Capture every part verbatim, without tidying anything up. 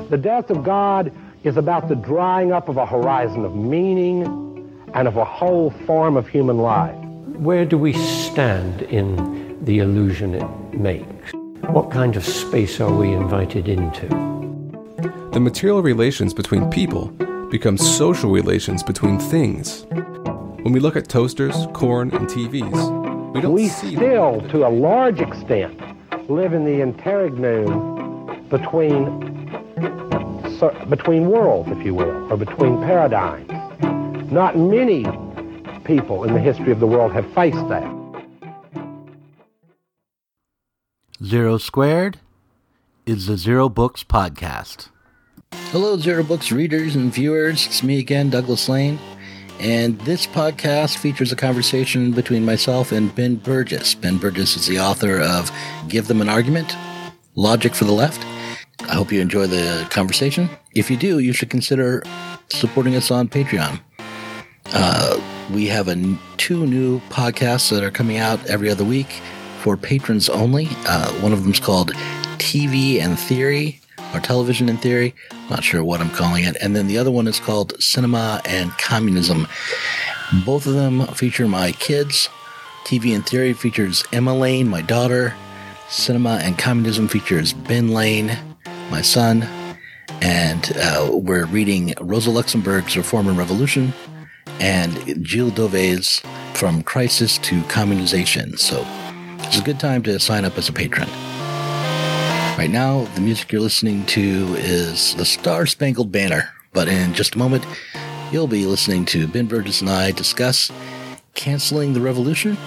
The death of God is about the drying up of a horizon of meaning and of a whole form of human life. Where do we stand in the illusion it makes? What kind of space are we invited into? The material relations between people become social relations between things. When we look at toasters, corn, and T Vs, we don't we see... We still, to a large extent, live in the interregnum between, so, between worlds, if you will, or between paradigms. Not many people in the history of the world have faced that. Zero Squared is the Zero Books Podcast. Hello, Zero Books readers and viewers. It's me again, Douglas Lane. And this podcast features a conversation between myself and Ben Burgis. Ben Burgis is the author of Give Them an Argument, Logic for the Left. I hope you enjoy the conversation. If you do, you should consider supporting us on Patreon. Uh, we have a, two new podcasts that are coming out every other week for patrons only. Uh, one of them is called T V and Theory, or Television and Theory. Not sure what I'm calling it. And then the other one is called Cinema and Communism. Both of them feature my kids. T V and Theory features Emma Lane, my daughter. Cinema and Communism features Ben Lane, my son. And uh, we're reading Rosa Luxemburg's Reform and Revolution and Gilles Dauvé's From Crisis to Communization. So it's a good time to sign up as a patron. Right now, the music you're listening to is the Star Spangled Banner, but in just a moment, you'll be listening to Ben Burgis and I discuss canceling the revolution.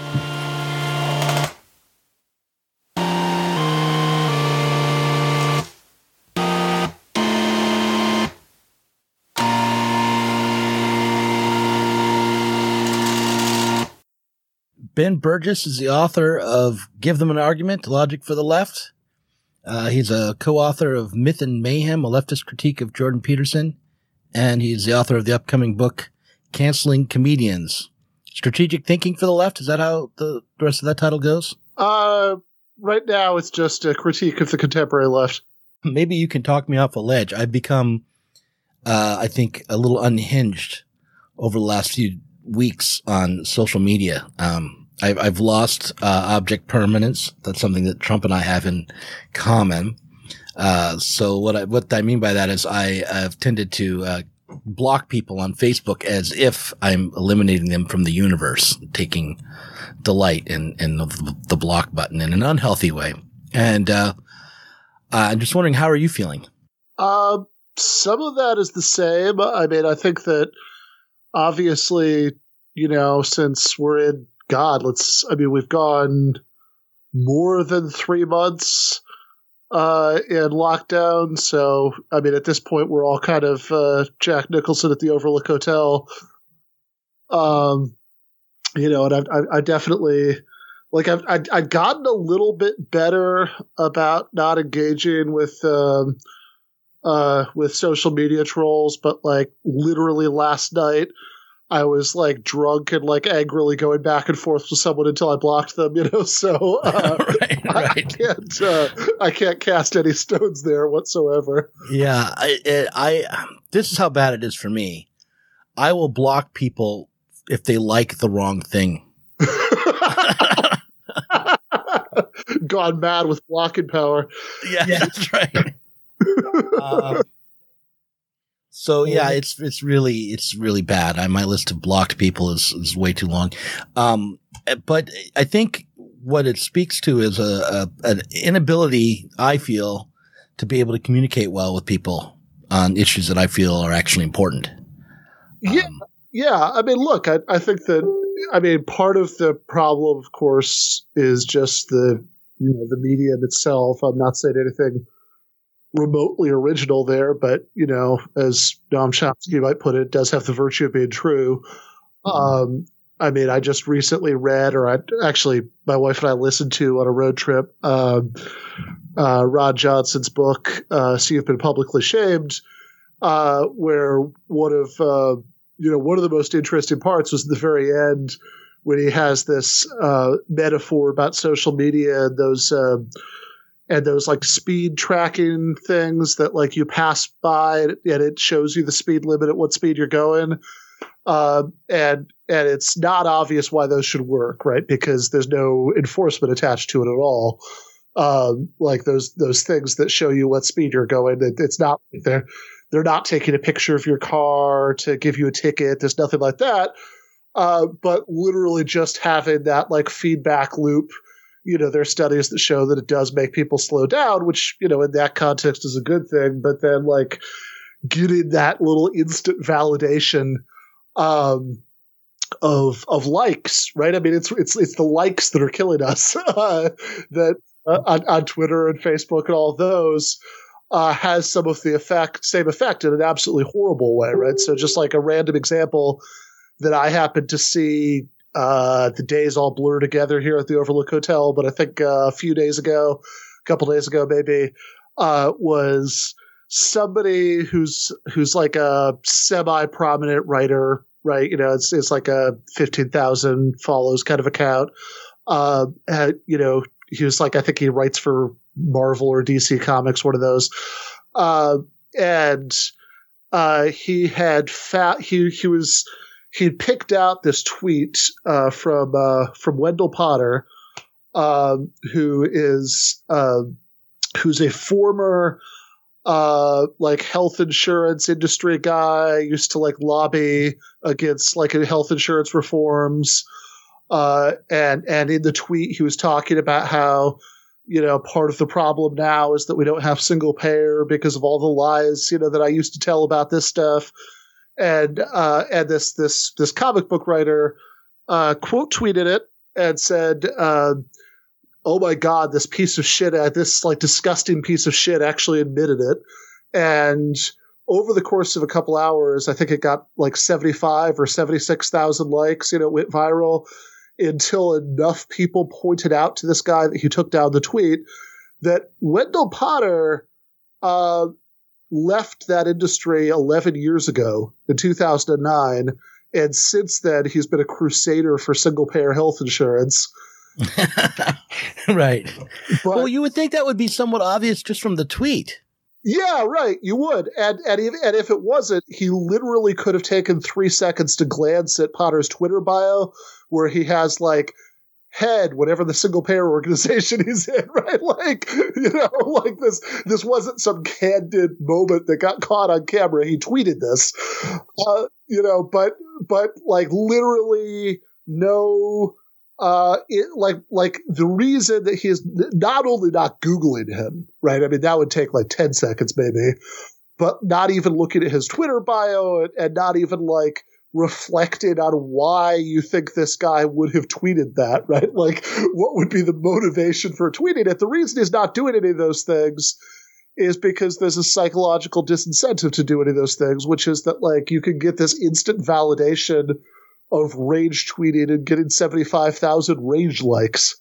Ben Burgis is the author of Give Them an Argument, Logic for the Left. Uh, he's a co-author of Myth and Mayhem, a leftist critique of Jordan Peterson. And he's the author of the upcoming book, Canceling Comedians. Strategic Thinking for the Left? Is that how the rest of that title goes? Uh, right now it's just a critique of the contemporary left. Maybe you can talk me off a ledge. I've become, uh, I think, a little unhinged over the last few weeks on social media. Um, I've, I've lost uh, object permanence. That's something that Trump and I have in common. Uh, so what I, what I mean by that is I have tended to uh, block people on Facebook as if I'm eliminating them from the universe, taking delight in, in the, the block button in an unhealthy way. And uh, I'm just wondering, how are you feeling? Uh, some of that is the same. I mean, I think that obviously, you know, since we're in God, let's, I mean, we've gone more than three months uh, in lockdown. So, I mean, at this point, we're all kind of uh, Jack Nicholson at the Overlook Hotel. Um, you know, and I've, I, I definitely, like, I've, I've, I've gotten a little bit better about not engaging with, um, uh, with social media trolls, but like literally last night, I was like drunk and like angrily going back and forth with someone until I blocked them, you know, so uh, right, right. I can't, uh, I can't cast any stones there whatsoever. Yeah. I, it, I, this is how bad it is for me. I will block people if they like the wrong thing. Gone mad with blocking power. Yeah, yeah. That's right. uh, So yeah, it's it's really it's really bad. I, my list of blocked people is, is way too long, um, but I think what it speaks to is a, a an inability, I feel, to be able to communicate well with people on issues that I feel are actually important. Yeah, um, yeah. I mean, look, I I think that I mean part of the problem, of course, is just the you know the medium itself. I'm not saying anything remotely original there, but, you know, as Noam Chomsky might put it, it does have the virtue of being true. Um, I mean, I just recently read, or I actually, my wife and I listened to on a road trip, um, uh, Ron Johnson's book, uh, So You've Been Publicly Shamed, uh, where one of, uh, you know, one of the most interesting parts was at the very end when he has this uh, metaphor about social media and those, uh, and those like speed tracking things that like you pass by and it shows you the speed limit at what speed you're going. Uh, and and it's not obvious why those should work, right? Because there's no enforcement attached to it at all. Um, like those those things that show you what speed you're going, it, it's not they're they're not taking a picture of your car to give you a ticket. There's nothing like that. Uh, but literally just having that like feedback loop. You know, there are studies that show that it does make people slow down, which, you know, in that context is a good thing. But then, like, getting that little instant validation um, of of likes, right? I mean, it's it's it's the likes that are killing us. Uh, that uh, on, on Twitter and Facebook and all those uh, has some of the effect, same effect in an absolutely horrible way, right? So, just like a random example that I happened to see. Uh, the days all blur together here at the Overlook Hotel, but I think uh, a few days ago, a couple days ago maybe, uh, was somebody who's who's like a semi-prominent writer, right? You know, it's it's like a fifteen thousand follows kind of account. Uh, had, you know, he was like, I think he writes for Marvel or D C Comics, one of those. Uh, and uh, he had fa- he he was. He'd picked out this tweet uh, from uh, from Wendell Potter, um, who is uh, who's a former uh, like health insurance industry guy. Used to like lobby against like health insurance reforms, uh, and and in the tweet he was talking about how, you know, part of the problem now is that we don't have single payer because of all the lies, you know, that I used to tell about this stuff. And uh, and this this this comic book writer uh, quote tweeted it and said, uh, "Oh my God, this piece of shit, uh, this like disgusting piece of shit, actually admitted it." And over the course of a couple hours, I think it got like seventy-five or seventy-six thousand likes. You know, it went viral until enough people pointed out to this guy that he took down the tweet that Wendell Potter. Uh, left that industry eleven years ago in two thousand nine. And since then, he's been a crusader for single payer health insurance. Right. But, well, you would think that would be somewhat obvious just from the tweet. Yeah, right. You would. And, and, if, and if it wasn't, he literally could have taken three seconds to glance at Potter's Twitter bio, where he has like, head, whatever the single payer organization he's in, right? Like, you know, like this, this wasn't some candid moment that got caught on camera. He tweeted this, uh, you know, but, but like literally no, uh, it, like, like the reason that he is not only not Googling him, right? I mean, that would take like ten seconds maybe, but not even looking at his Twitter bio and, and not even like, reflected on why you think this guy would have tweeted that, right? Like, what would be the motivation for tweeting it? The reason he's not doing any of those things is because there's a psychological disincentive to do any of those things, which is that, like, you can get this instant validation of rage tweeting and getting seventy-five thousand rage likes.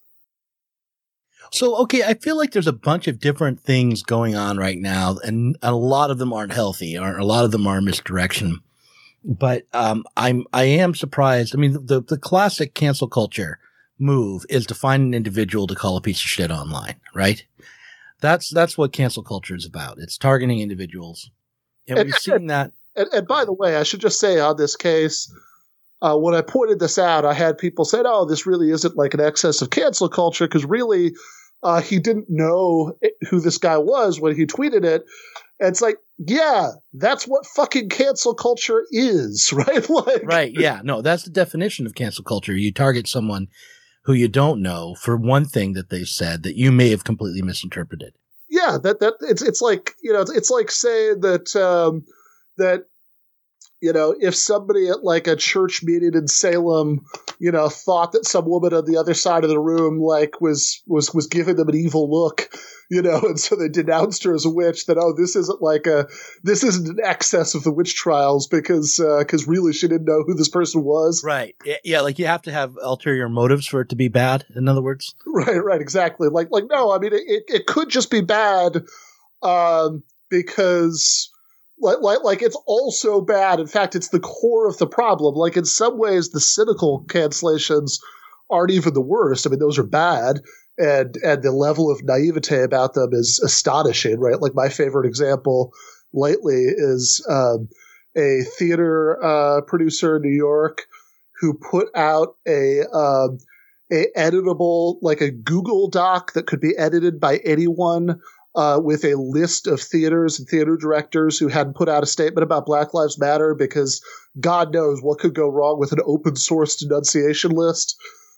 So, okay, I feel like there's a bunch of different things going on right now, and a lot of them aren't healthy, or a lot of them are misdirection. But um, I'm I am surprised. I mean, the the classic cancel culture move is to find an individual to call a piece of shit online, right? That's that's what cancel culture is about. It's targeting individuals, and, and we've seen that. And, and by the way, I should just say on this case, uh, when I pointed this out, I had people say, "Oh, this really isn't like an excess of cancel culture," because really, uh, he didn't know who this guy was when he tweeted it. And it's like, yeah, that's what fucking cancel culture is, right? Like, right, yeah. No, that's the definition of cancel culture. You target someone who you don't know for one thing that they've said that you may have completely misinterpreted. Yeah, that that it's it's like, you know, it's, it's like saying that um, that you know, if somebody at like a church meeting in Salem, you know, thought that some woman on the other side of the room like was was was giving them an evil look, you know, and so they denounced her as a witch, that, oh, this isn't like a this isn't an excess of the witch trials because uh, because really she didn't know who this person was. Right. Yeah, like you have to have ulterior motives for it to be bad, in other words. Right, right, exactly. Like like no, I mean it it could just be bad um, because Like, like, like it's also bad. In fact, it's the core of the problem. Like, in some ways, the cynical cancellations aren't even the worst. I mean, those are bad. and and the level of naivete about them is astonishing, right? Like my favorite example lately is um, a theater uh, producer in New York who put out a um, a editable, like a Google Doc that could be edited by anyone, uh, with a list of theaters and theater directors who hadn't put out a statement about Black Lives Matter, because God knows what could go wrong with an open source denunciation list.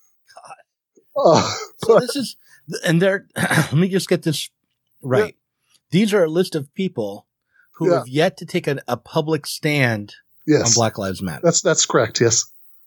Uh, so this is, and they're, let me just get this right. Yeah. These are a list of people who yeah. have yet to take a, a public stand yes. on Black Lives Matter. That's, that's correct. Yes.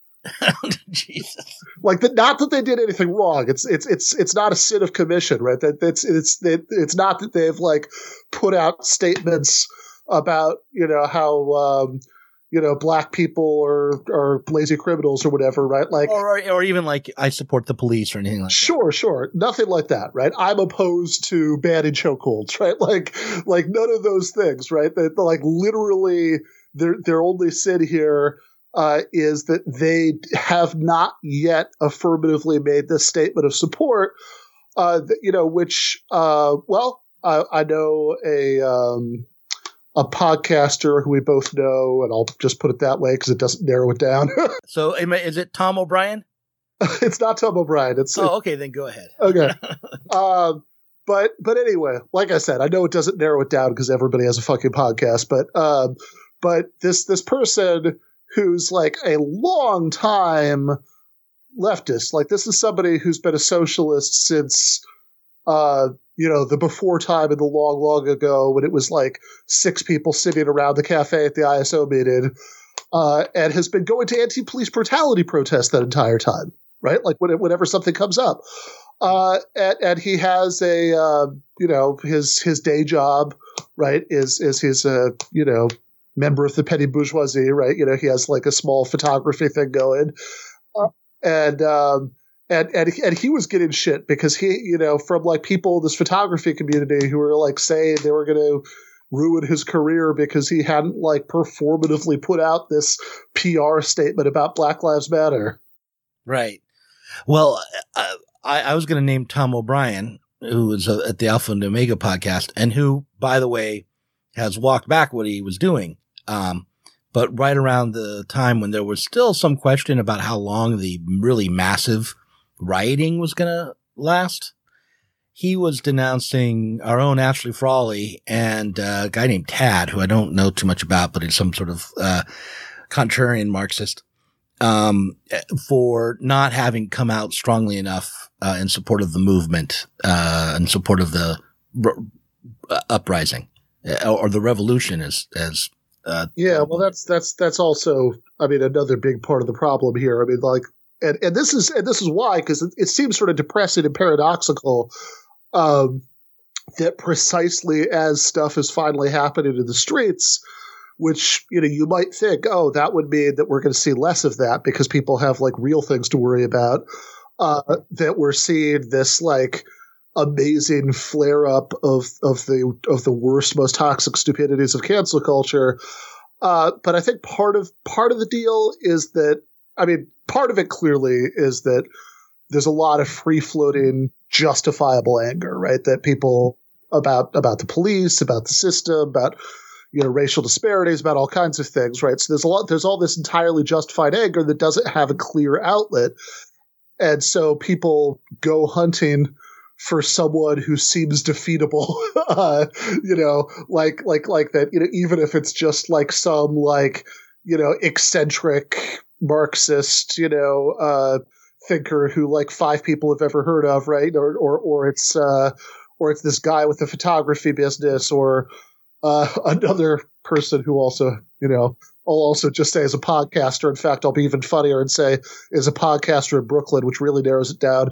Jesus. Like that, not that they did anything wrong. It's, it's, it's, it's not a sin of commission, right? That it's, it's, it, it's not that they've like put out statements about, you know, how, um, you know, black people are, are lazy criminals or whatever, right? Like, or, or even like, I support the police or anything like sure, that. Sure, sure. Nothing like that, right? I'm opposed to banning chokeholds, right? Like, like none of those things, right? That, like, literally, their, their only sin here uh, is that they have not yet affirmatively made this statement of support, uh, that, you know, which, uh, well, I, I know a, um, a podcaster who we both know, and I'll just put it that way because it doesn't narrow it down. So is it Tom O'Brien? It's not Tom O'Brien. It's oh, okay. Then go ahead. Okay. um, but but anyway, like I said, I know it doesn't narrow it down because everybody has a fucking podcast. But um, but this this person who's like a long time leftist, like this is somebody who's been a socialist since uh, you know, the before time in the long, long ago when it was like six people sitting around the cafe at the I S O meeting, uh, and has been going to anti-police brutality protests that entire time, right? Like when, whenever something comes up. Uh, and, and he has a, uh, you know, his, his day job, right, is, is his, uh, you know, member of the petty bourgeoisie, right? You know, he has like a small photography thing going. Uh, and, um, And, and and he was getting shit because he, you know, from like people in this photography community who were like saying they were going to ruin his career because he hadn't like performatively put out this P R statement about Black Lives Matter. Right. Well, uh, I, I was going to name Tom O'Brien, who was uh, at the Alpha and Omega podcast, and who, by the way, has walked back what he was doing. Um, but right around the time when there was still some question about how long the really massive rioting was going to last, he was denouncing our own Ashley Frawley and uh, a guy named Tad, who I don't know too much about, but is some sort of uh, contrarian Marxist, um, for not having come out strongly enough uh, in support of the movement, uh, in support of the r- uprising uh, or the revolution, as as uh, yeah. Well, that's that's that's also, I mean, another big part of the problem here. I mean, like. And, and this is and this is why, because it, it seems sort of depressing and paradoxical um, that precisely as stuff is finally happening in the streets, which, you know, you might think, oh, that would mean that we're going to see less of that because people have like real things to worry about, uh, that we're seeing this like amazing flare up of of the of the worst, most toxic stupidities of cancel culture. Uh, but I think part of part of the deal is that, I mean, part of it clearly is that there's a lot of free-floating, justifiable anger, right? That people about about the police, about the system, about, you know, racial disparities, about all kinds of things, right? So there's a lot, there's all this entirely justified anger that doesn't have a clear outlet, and so people go hunting for someone who seems defeatable, uh, you know, like like like that. You know, even if it's just like some like, you know, eccentric Marxist, you know, uh, thinker who like five people have ever heard of, right? Or or or it's uh, or it's this guy with a photography business, or uh, another person who also, you know, I'll also just say is a podcaster. In fact, I'll be even funnier and say is a podcaster in Brooklyn, which really narrows it down.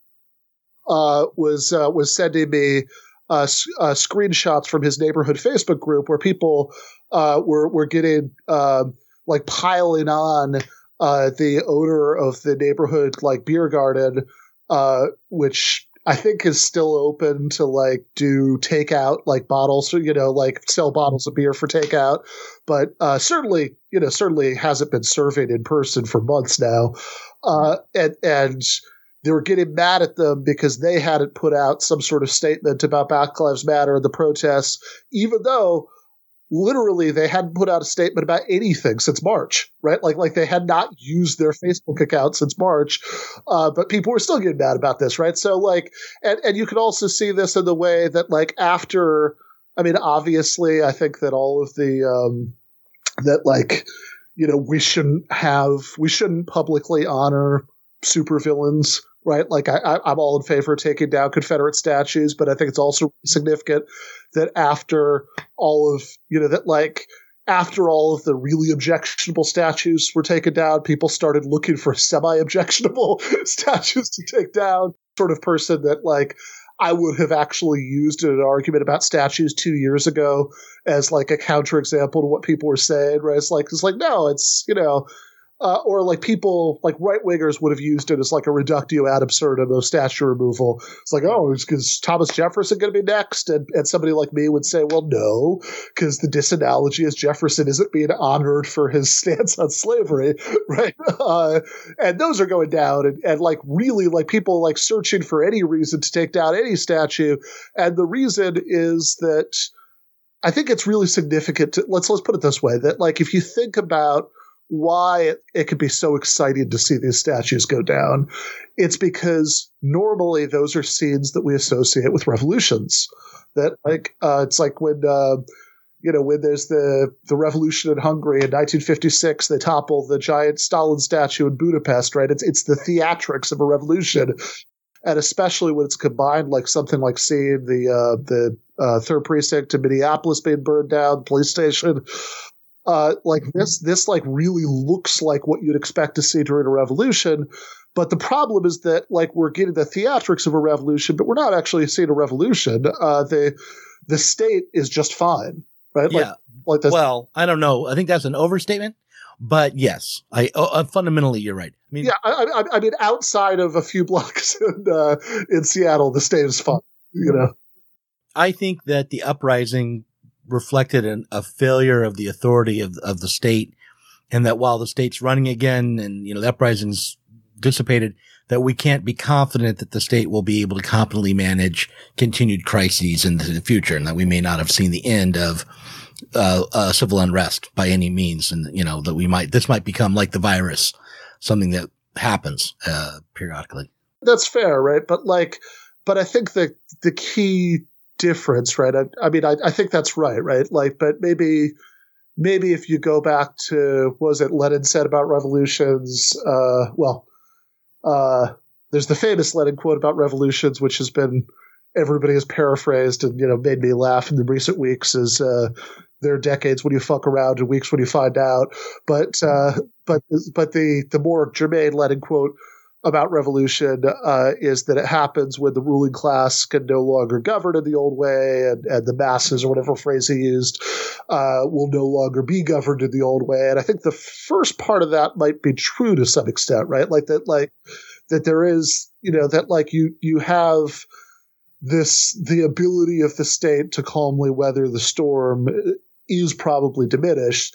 Uh, was uh, was sending me uh, uh, screenshots from his neighborhood Facebook group where people uh, were were getting uh, like piling on uh, the odor of the neighborhood like beer garden, uh, which I think is still open to like do takeout, like bottles, you know, like sell bottles of beer for takeout, but uh, certainly, you know, certainly hasn't been serving in person for months now, uh, and and. they were getting mad at them because they hadn't put out some sort of statement about Black Lives Matter and the protests, even though literally they hadn't put out a statement about anything since March, right? Like, like they had not used their Facebook account since March, uh, but people were still getting mad about this, right? So like, and, and you can also see this in the way that like after, I mean, obviously I think that all of the, um, that like, you know, we shouldn't have, we shouldn't publicly honor supervillains, right? Like I, I, I'm all in favor of taking down Confederate statues, but I think it's also significant that after all of, you know, that like after all of the really objectionable statues were taken down, people started looking for semi-objectionable statues to take down. Sort of person that like I would have actually used in an argument about statues two years ago as like a counterexample to what people were saying, right? It's like, it's like, no, it's, you know, Uh, or like people, like right-wingers would have used it as like a reductio ad absurdum of statue removal. It's like, oh, is Thomas Jefferson going to be next? And, and somebody like me would say, well, no, because the disanalogy is Jefferson isn't being honored for his stance on slavery, right? Uh, and those are going down. And, and like really like people like searching for any reason to take down any statue. And the reason is that I think it's really significant to, let's, let's put it this way, that like if you think about why it, it could be so exciting to see these statues go down, it's because normally those are scenes that we associate with revolutions. That like uh, it's like when uh, you know when there's the the revolution in Hungary in nineteen fifty-six, they topple the giant Stalin statue in Budapest, right? It's it's the theatrics of a revolution, and especially when it's combined like something like seeing the uh, the uh, third precinct in Minneapolis being burned down, the police station. Uh, like this, this like really looks like what you'd expect to see during a revolution. But the problem is that like we're getting the theatrics of a revolution, but we're not actually seeing a revolution. Uh, the the state is just fine, right? Yeah. Like, like well, I don't know. I think that's an overstatement, but yes, I uh, fundamentally you're right. I mean, yeah, I, I, I mean, outside of a few blocks in uh, in Seattle, the state is fine. You know, I think that the uprising reflected an, a failure of the authority of, of the state, and that while the state's running again and, you know, the uprising's dissipated, that we can't be confident that the state will be able to competently manage continued crises into the future, and that we may not have seen the end of uh, uh, civil unrest by any means. And, you know, that we might, this might become like the virus, something that happens uh, periodically. That's fair, right? But like, but I think that the key difference, right? I, I mean, I, I think that's right, right? Like, but maybe, maybe if you go back to, what was it Lenin said about revolutions? Uh, well, uh, there's the famous Lenin quote about revolutions, which has been, everybody has paraphrased and, you know, made me laugh in the recent weeks is, uh, there are decades when you fuck around and weeks when you find out. But, uh, but, but the, the more germane Lenin quote about revolution uh, is that it happens when the ruling class can no longer govern in the old way, and, and the masses, or whatever phrase he used, uh, will no longer be governed in the old way. And I think the first part of that might be true to some extent, right? Like that, like that there is, you know, that like you you have this the ability of the state to calmly weather the storm is probably diminished.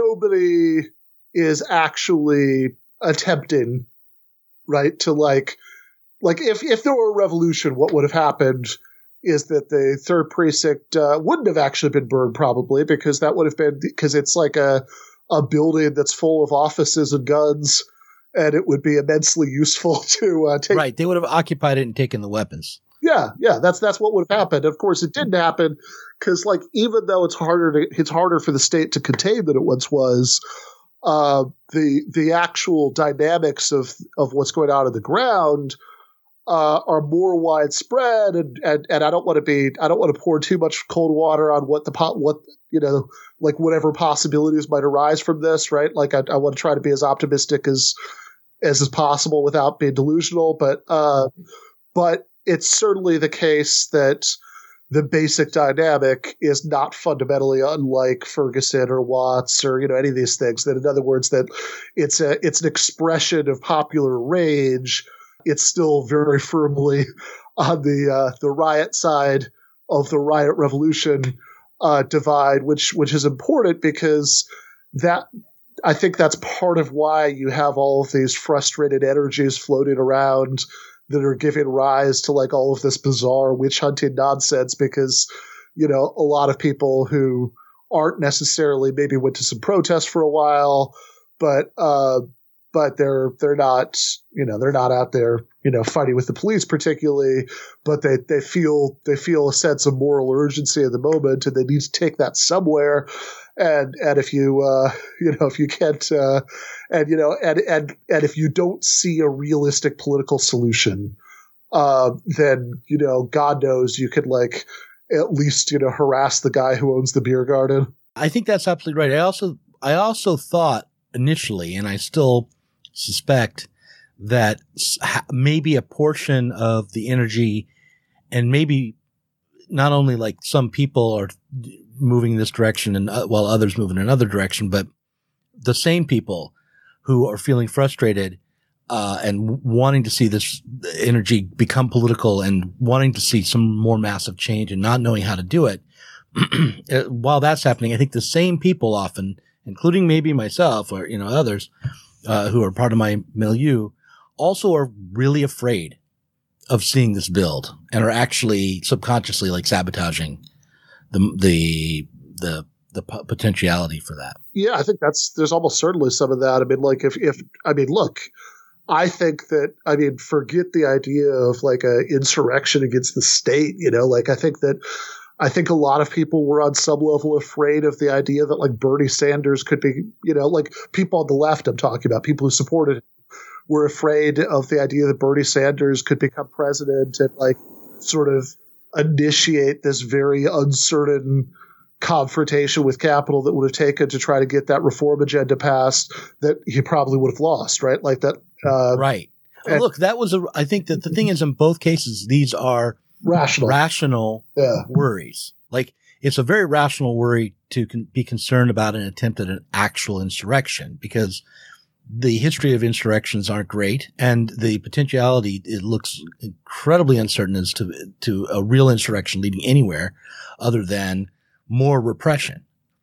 Nobody is actually attempting, right, to like, like if, if there were a revolution, what would have happened is that the third precinct uh, wouldn't have actually been burned, probably, because that would have been, because it's like a, a building that's full of offices and guns, and it would be immensely useful to uh, take. Right. They would have occupied it and taken the weapons. Yeah. Yeah. That's, that's what would have happened. Of course, it didn't happen because, like, even though it's harder to, it's harder for the state to contain than it once was, Uh, the the actual dynamics of of what's going on in the ground uh, are more widespread, and, and and I don't want to be I don't want to pour too much cold water on what the what you know like whatever possibilities might arise from this, right? Like I, I want to try to be as optimistic as as is possible without being delusional, but uh, but it's certainly the case that the basic dynamic is not fundamentally unlike Ferguson or Watts or, you know, any of these things. That, in other words, that it's a it's an expression of popular rage. It's still very firmly on the uh, the riot side of the riot revolution uh, divide, which which is important because that I think that's part of why you have all of these frustrated energies floating around that are giving rise to like all of this bizarre witch hunting nonsense, because, you know, a lot of people who aren't necessarily maybe went to some protests for a while, but, uh, but they're, they're not, you know, they're not out there, you know, fighting with the police particularly, but they, they feel, they feel a sense of moral urgency at the moment, and they need to take that somewhere. And, and if you, uh, you know, if you can't, uh, and, you know, and, and, and if you don't see a realistic political solution, uh, then, you know, God knows you could like at least, you know, harass the guy who owns the beer garden. I think that's absolutely right. I also, I also thought initially, and I still suspect, that maybe a portion of the energy, and maybe not only like some people are moving this direction and uh, while others move in another direction, but the same people who are feeling frustrated uh, and wanting to see this energy become political and wanting to see some more massive change and not knowing how to do it. While that's happening, I think the same people often, including maybe myself or, you know, others uh, who are part of my milieu, also are really afraid of seeing this build and are actually subconsciously like sabotaging the the the the potentiality for that. Yeah, I think that's there's almost certainly some of that. I mean, like if if I mean, look, I think that I mean, forget the idea of like a insurrection against the state. You know, like I think that I think a lot of people were on some level afraid of the idea that like Bernie Sanders could be, you know, like people on the left. I'm talking about people who supported him were afraid of the idea that Bernie Sanders could become president and like sort of initiate this very uncertain confrontation with capital that would have taken to try to get that reform agenda passed that he probably would have lost, right? Like that. Uh, right. And look, that was a, I think that the thing is in both cases, these are rational, rational yeah. worries. Like it's a very rational worry to con- be concerned about an attempt at an actual insurrection, because the history of insurrections aren't great, and the potentiality, it looks incredibly uncertain as to, to a real insurrection leading anywhere other than more repression.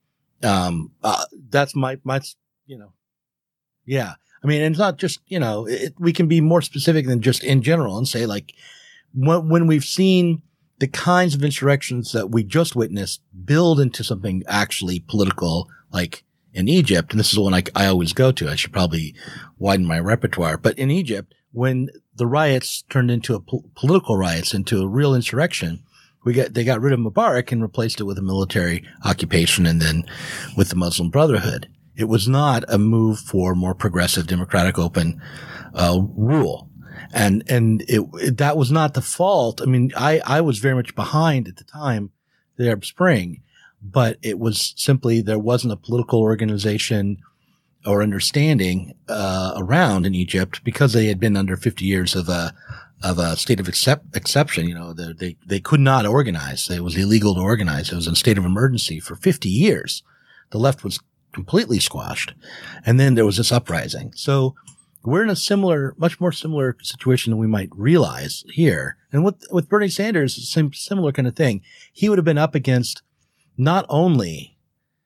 Um, uh, that's my, my, you know, yeah. I mean, and it's not just, you know, it, we can be more specific than just in general and say like, when, when we've seen the kinds of insurrections that we just witnessed build into something actually political, like in Egypt, and this is the one I, I always go to. I should probably widen my repertoire. But in Egypt, when the riots turned into a po- political riots, into a real insurrection, we got they got rid of Mubarak and replaced it with a military occupation, and then with the Muslim Brotherhood. It was not a move for more progressive, democratic, open uh, rule, and and it, it that was not the fault. I mean, I I was very much behind at the time the Arab Spring. But it was simply there wasn't a political organization or understanding uh, around in Egypt, because they had been under fifty years of a of a state of excep- exception. You know, they, they they could not organize. It was illegal to organize. It was in a state of emergency for fifty years. The left was completely squashed, and then there was this uprising. So we're in a similar, much more similar situation than we might realize here. And with with Bernie Sanders, same similar kind of thing. He would have been up against not only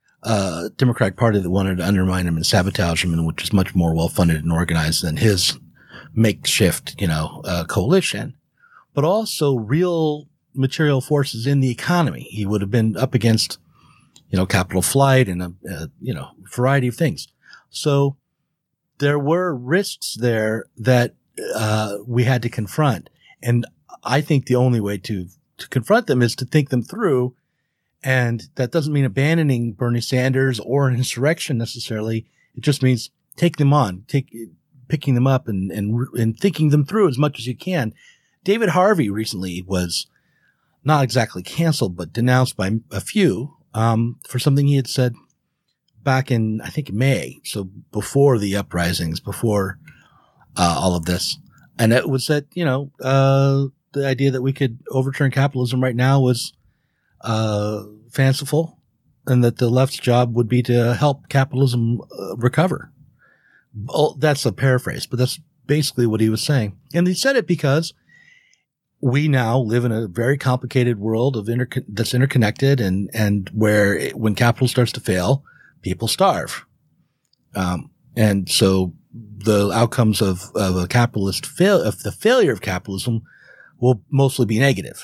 a Democratic Party that wanted to undermine him and sabotage him, and which is much more well-funded and organized than his makeshift, you know, uh, coalition, but also real material forces in the economy. He would have been up against, you know, capital flight and a, a you know, variety of things. So there were risks there that uh, we had to confront. And I think the only way to, to confront them is to think them through. And that doesn't mean abandoning Bernie Sanders or an insurrection necessarily. It just means take them on, take, picking them up and, and, and thinking them through as much as you can. David Harvey recently was not exactly canceled, but denounced by a few, um, for something he had said back in, I think, May. So before the uprisings, before, uh, all of this. And it was that, you know, uh, the idea that we could overturn capitalism right now was, uh, fanciful, and that the left's job would be to help capitalism uh, recover. Oh, that's a paraphrase, but that's basically what he was saying. And he said it because we now live in a very complicated world of inter- that's interconnected, and, and where it, when capital starts to fail, people starve. Um, and so the outcomes of, of a capitalist fail, of the failure of capitalism will mostly be negative.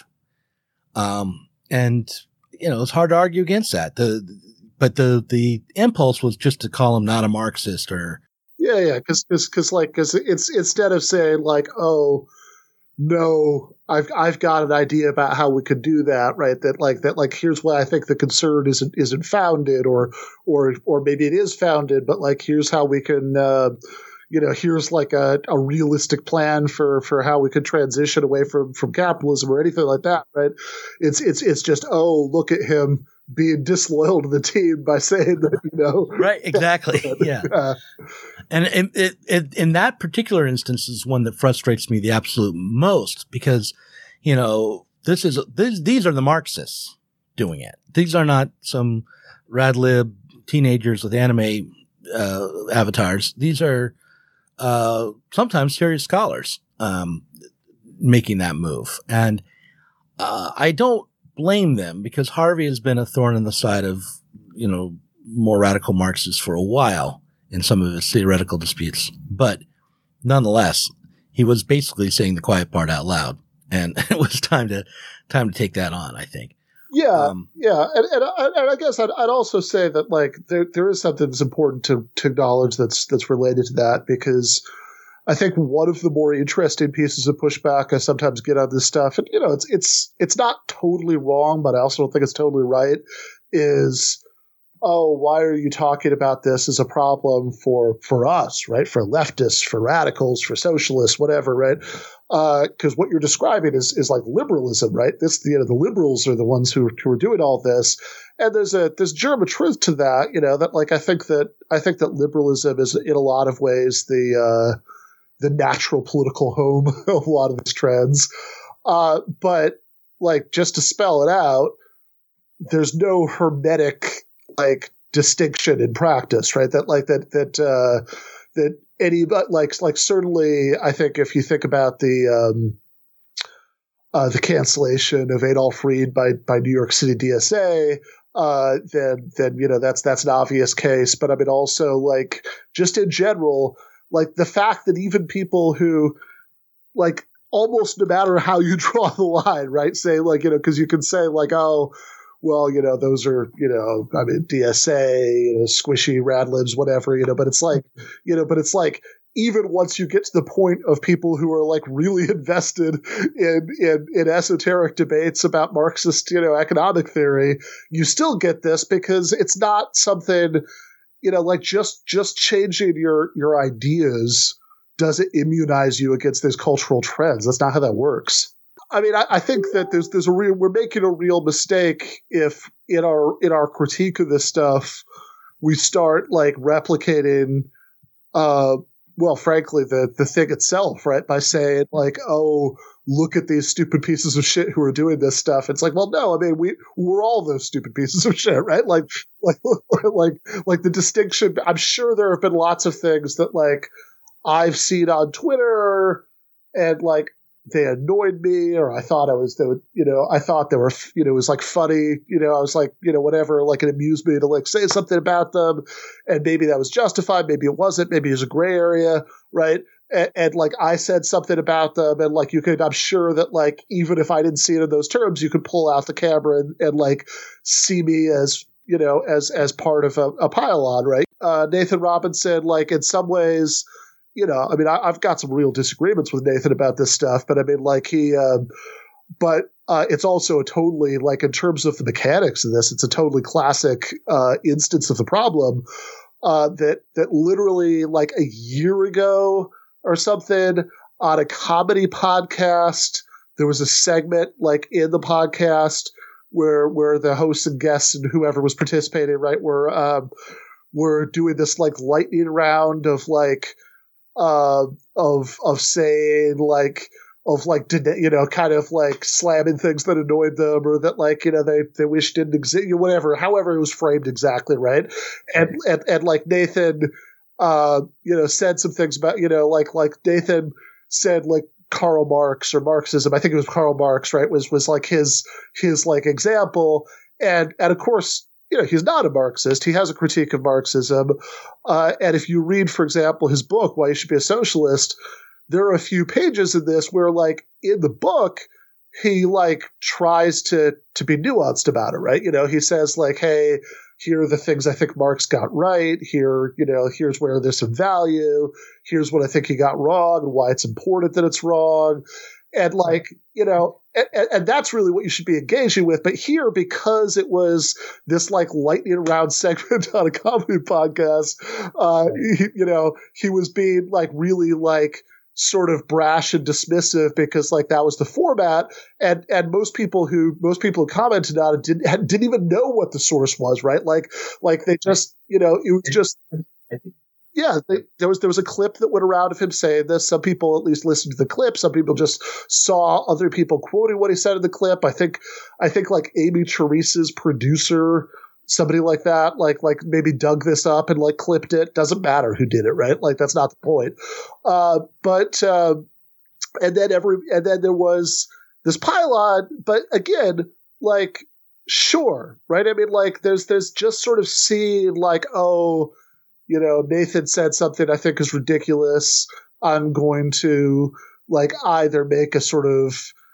Um, and, you know, it's hard to argue against that. The, but the, the impulse was just to call him not a Marxist or. Yeah, yeah. Cause, cause, cause like, cause it's, instead of saying like, oh, no, I've I've got an idea about how we could do that, right? That like that like here's why I think the concern isn't isn't founded, or or or maybe it is founded, but like here's how we can, uh, you know, here's like a, a realistic plan for for how we could transition away from from capitalism or anything like that, right? It's it's it's just, oh, look at him being disloyal to the team by saying that, you know, right? Exactly, yeah. uh, And it, it, it, in that particular instance is one that frustrates me the absolute most because, you know, this is, this, these are the Marxists doing it. These are not some rad lib teenagers with anime, uh, avatars. These are, uh, sometimes serious scholars, um, making that move. And, uh, I don't blame them because Harvey has been a thorn in the side of, you know, more radical Marxists for a while in some of his theoretical disputes. But nonetheless, he was basically saying the quiet part out loud. And it was time to time to take that on, I think. Yeah, um, yeah. And, and, and I guess I'd, I'd also say that, like, there there is something that's important to, to acknowledge that's that's related to that, because I think one of the more interesting pieces of pushback I sometimes get on this stuff, and, you know, it's it's it's not totally wrong, but I also don't think it's totally right, is, oh, why are you talking about this as a problem for, for us, right? For leftists, for radicals, for socialists, whatever, right? Because uh, what you're describing is is like liberalism, right? This, you know, the liberals are the ones who, who are doing all this, and there's a there's germ of truth to that, you know. That like I think that I think that liberalism is in a lot of ways the uh, the natural political home of a lot of these trends, uh, but like just to spell it out, there's no hermetic like distinction in practice, right? That like that that uh, that any but like like certainly I think if you think about the um, uh, the cancellation of Adolph Reed by by New York City D S A, uh, then then you know that's that's an obvious case. But I mean also like just in general, like the fact that even people who like almost no matter how you draw the line, right? Say like, you know, because you can say like, oh, well, you know, those are, you know, I mean, D S A, you know, squishy, rad libs, whatever, you know, but it's like, you know, but it's like, even once you get to the point of people who are like really invested in, in, in esoteric debates about Marxist, you know, economic theory, you still get this because it's not something, you know, like just, just changing your, your ideas doesn't immunize you against these cultural trends. That's not how that works. I mean, I, I think that there's there's a real we're making a real mistake if in our in our critique of this stuff we start like replicating, uh, well, frankly, the the thing itself, right? By saying like, oh, look at these stupid pieces of shit who are doing this stuff. It's like, well, no, I mean, we we're all those stupid pieces of shit, right? Like, like, like, like the distinction. I'm sure there have been lots of things that like I've seen on Twitter and like. They annoyed me, or I thought I was, they would, you know, I thought they were, you know, it was like funny, you know, I was like, you know, whatever, like it amused me to like say something about them, and maybe that was justified, maybe it wasn't, maybe it was a gray area, right? And, and like I said something about them, and like you could, I'm sure that like even if I didn't see it in those terms, you could pull out the camera and, and like see me as, you know, as as part of a, a pile-on, right? Uh, Nathan Robinson, like in some ways. You know, I mean, I, I've got some real disagreements with Nathan about this stuff, but I mean, like he, um, but uh, it's also a totally, like in terms of the mechanics of this, it's a totally classic uh, instance of the problem uh, that that literally like a year ago or something on a comedy podcast, there was a segment like in the podcast where where the hosts and guests and whoever was participating, right, were um, were doing this like lightning round of like. Uh, of of saying like of like you know kind of like slamming things that annoyed them or that like you know they they wish didn't exist, whatever, however it was framed exactly, right? And and, and like Nathan, uh, you know, said some things about you know like like Nathan said like Karl Marx or Marxism, I think it was Karl Marx, right? Was was like his his like example, and and of course. you know, he's not a Marxist. He has a critique of Marxism. Uh, and if you read, for example, his book, Why You Should Be a Socialist, there are a few pages in this where, like, in the book, he, like, tries to to be nuanced about it, right? You know, he says, like, hey, here are the things I think Marx got right. Here, you know, here's where there's some value. Here's what I think he got wrong and why it's important that it's wrong. And, like, you know, and, and that's really what you should be engaging with. But here, because it was this, like, lightning round segment on a comedy podcast, uh, he, you know, he was being, like, really, like, sort of brash and dismissive because, like, that was the format, and and most people who most people who commented on it didn't had, didn't even know what the source was, right? Like like they just, you know, it was just yeah. They, there was there was a clip that went around of him saying this. Some people at least listened to the clip. Some people just saw other people quoting what he said in the clip. I think I think like Amy Teresa's producer, somebody like that, like like maybe dug this up and like clipped it. Doesn't matter who did it, right? Like that's not the point. Uh, but uh, and then every and then there was this pylon. But again, like sure, right? I mean, like there's there's just sort of seeing like, oh, you know, Nathan said something I think is ridiculous. I'm going to like either make a sort of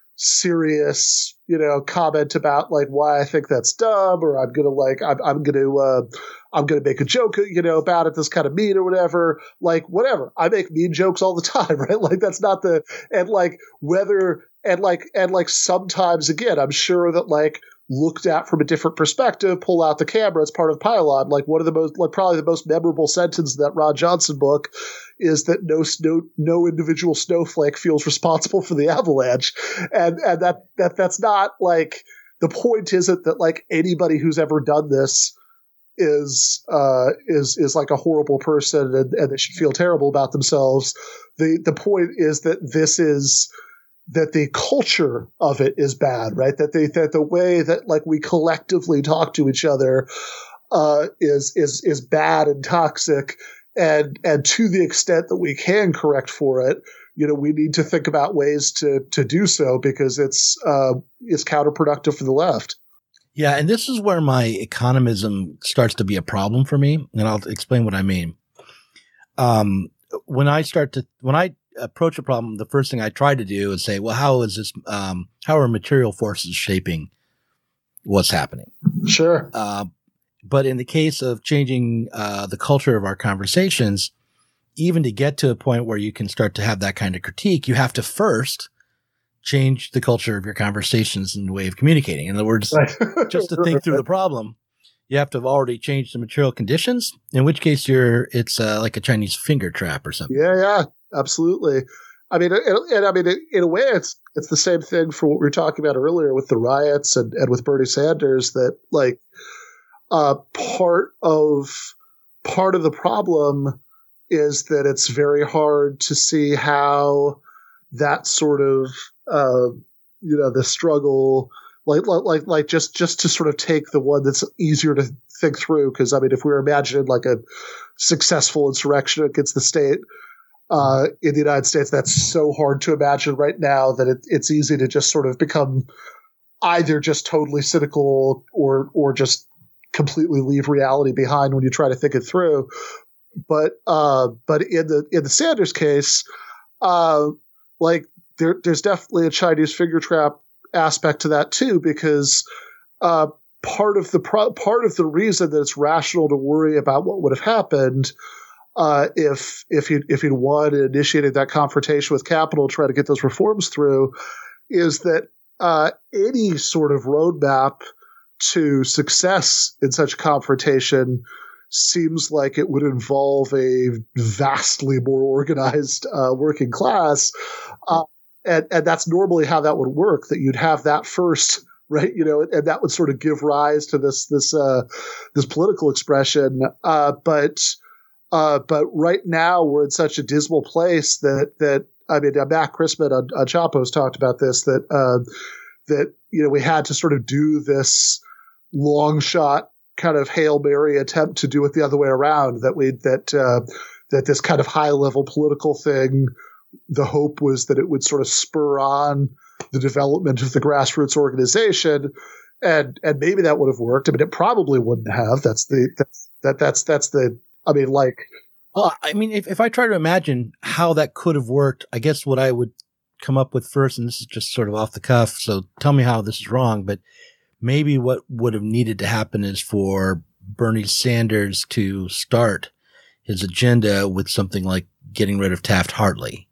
serious, you know, comment about like why I think that's dumb, or I'm gonna like I'm I'm gonna uh, I'm gonna make a joke, you know, about it that's kind of mean or whatever. Like whatever, I make mean jokes all the time, right? Like that's not the and like whether and like and like sometimes again, I'm sure that like looked at from a different perspective, pull out the camera, it's part of Pylon. Like one of the most, like probably the most memorable sentence in that Ron Johnson book is that no no no individual snowflake feels responsible for the avalanche, and and that that that's not like the point. Isn't that like anybody who's ever done this is uh is is like a horrible person and, and they should feel terrible about themselves. The the point is that this is that the culture of it is bad, right? That they that the way that like we collectively talk to each other uh, is is is bad and toxic, and and to the extent that we can correct for it, you know, we need to think about ways to to do so because it's uh, it's counterproductive for the left. Yeah, and this is where my economism starts to be a problem for me, and I'll explain what I mean. Um, when I start to when I approach a problem, the first thing I try to do is say, well, how is this, um, how are material forces shaping what's happening? Sure. Uh, but in the case of changing uh, the culture of our conversations, even to get to a point where you can start to have that kind of critique, you have to first change the culture of your conversations and the way of communicating. In other words, right. just to think through the problem, you have to have already changed the material conditions, in which case you're, it's uh, like a Chinese finger trap or something. Yeah, yeah. Absolutely. I mean, and, and I mean, in a way, it's it's the same thing for what we were talking about earlier with the riots and, and with Bernie Sanders. That like uh, part of part of the problem is that it's very hard to see how that sort of uh, you know the struggle, like like like just just to sort of take the one that's easier to think through. Because I mean, if we were imagining like a successful insurrection against the state. Uh, in the United States, that's so hard to imagine right now that it, it's easy to just sort of become either just totally cynical or or just completely leave reality behind when you try to think it through. But uh, but in the in the Sanders case, uh, like there there's definitely a Chinese finger trap aspect to that too, because uh, part of the pro- part of the reason that it's rational to worry about what would have happened. Uh, if if he if he'd won and initiated that confrontation with Capitol, try to get those reforms through, is that uh, any sort of roadmap to success in such a confrontation seems like it would involve a vastly more organized uh, working class, uh, and and that's normally how that would work. That you'd have that first. Right, you know, and that would sort of give rise to this this uh, this political expression, uh, but. Uh, but right now we're in such a dismal place that that I mean, Matt Christman on, on Chapo's talked about this that uh, that you know we had to sort of do this long shot kind of Hail Mary attempt to do it the other way around. That we that uh, that this kind of high level political thing. The hope was that it would sort of spur on the development of the grassroots organization. and and maybe that would have worked. I mean, it probably wouldn't have. That's the that's that that's that's the. I mean, like. Well, I mean, if if I try to imagine how that could have worked, I guess what I would come up with first, and this is just sort of off the cuff, so tell me how this is wrong, but maybe what would have needed to happen is for Bernie Sanders to start his agenda with something like getting rid of Taft-Hartley.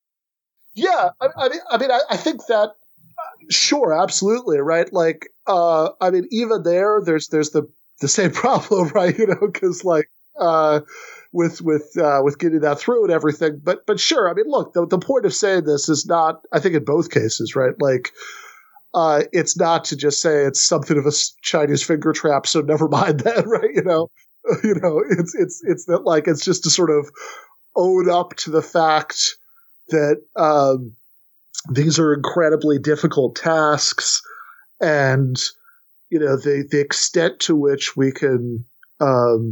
Yeah, I, I mean, I mean, I, I think that, sure, absolutely, right? Like, uh, I mean, even there, there's there's the the same problem, right? You know, because like, uh, with with uh, with getting that through and everything, but but sure, I mean, look, the the point of saying this is not, I think, in both cases, right? Like, uh, it's not to just say it's something of a Chinese finger trap, so never mind that, right? You know, you know, it's it's it's that like it's just to sort of own up to the fact that um, these are incredibly difficult tasks, and you know the the extent to which we can, um,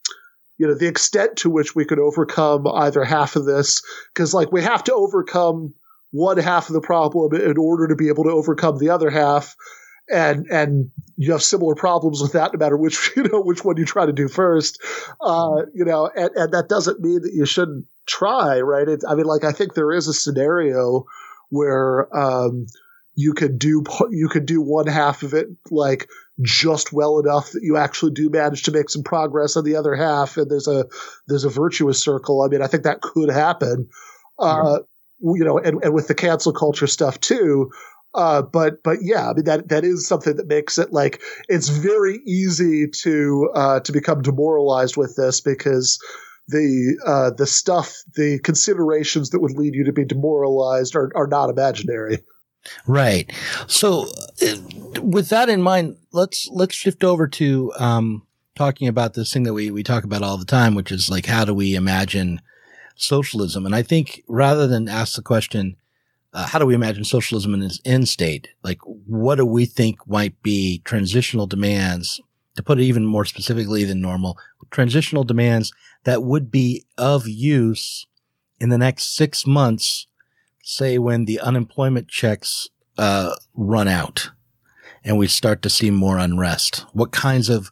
you know, the extent to which we could overcome either half of this, because like we have to overcome one half of the problem in order to be able to overcome the other half, and and you have similar problems with that no matter which you know which one you try to do first, uh, you know, and, and that doesn't mean that you shouldn't try, right? It's, I mean, like, I think there is a scenario where um, you could do you could do one half of it like just well enough that you actually do manage to make some progress on the other half, and there's a there's a virtuous circle. I mean, I think that could happen, uh, yeah. you know, and, and with the cancel culture stuff too. Uh, but but yeah, I mean that that is something that makes it like it's very easy to uh, to become demoralized with this, because the uh, the stuff, the considerations that would lead you to be demoralized are, are not imaginary. Right. So uh, with that in mind, let's let's shift over to um, talking about this thing that we, we talk about all the time, which is like, how do we imagine socialism? And I think rather than ask the question, uh, how do we imagine socialism in its end state? Like, what do we think might be transitional demands, to put it even more specifically than normal, transitional demands that would be of use in the next six months, say when the unemployment checks uh, run out and we start to see more unrest? What kinds of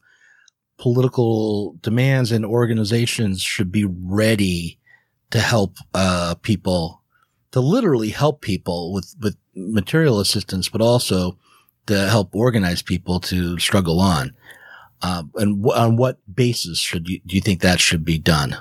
political demands and organizations should be ready to help uh, people, to literally help people with, with material assistance, but also to help organize people to struggle on? Uh, and w- on what basis should you, do you think that should be done?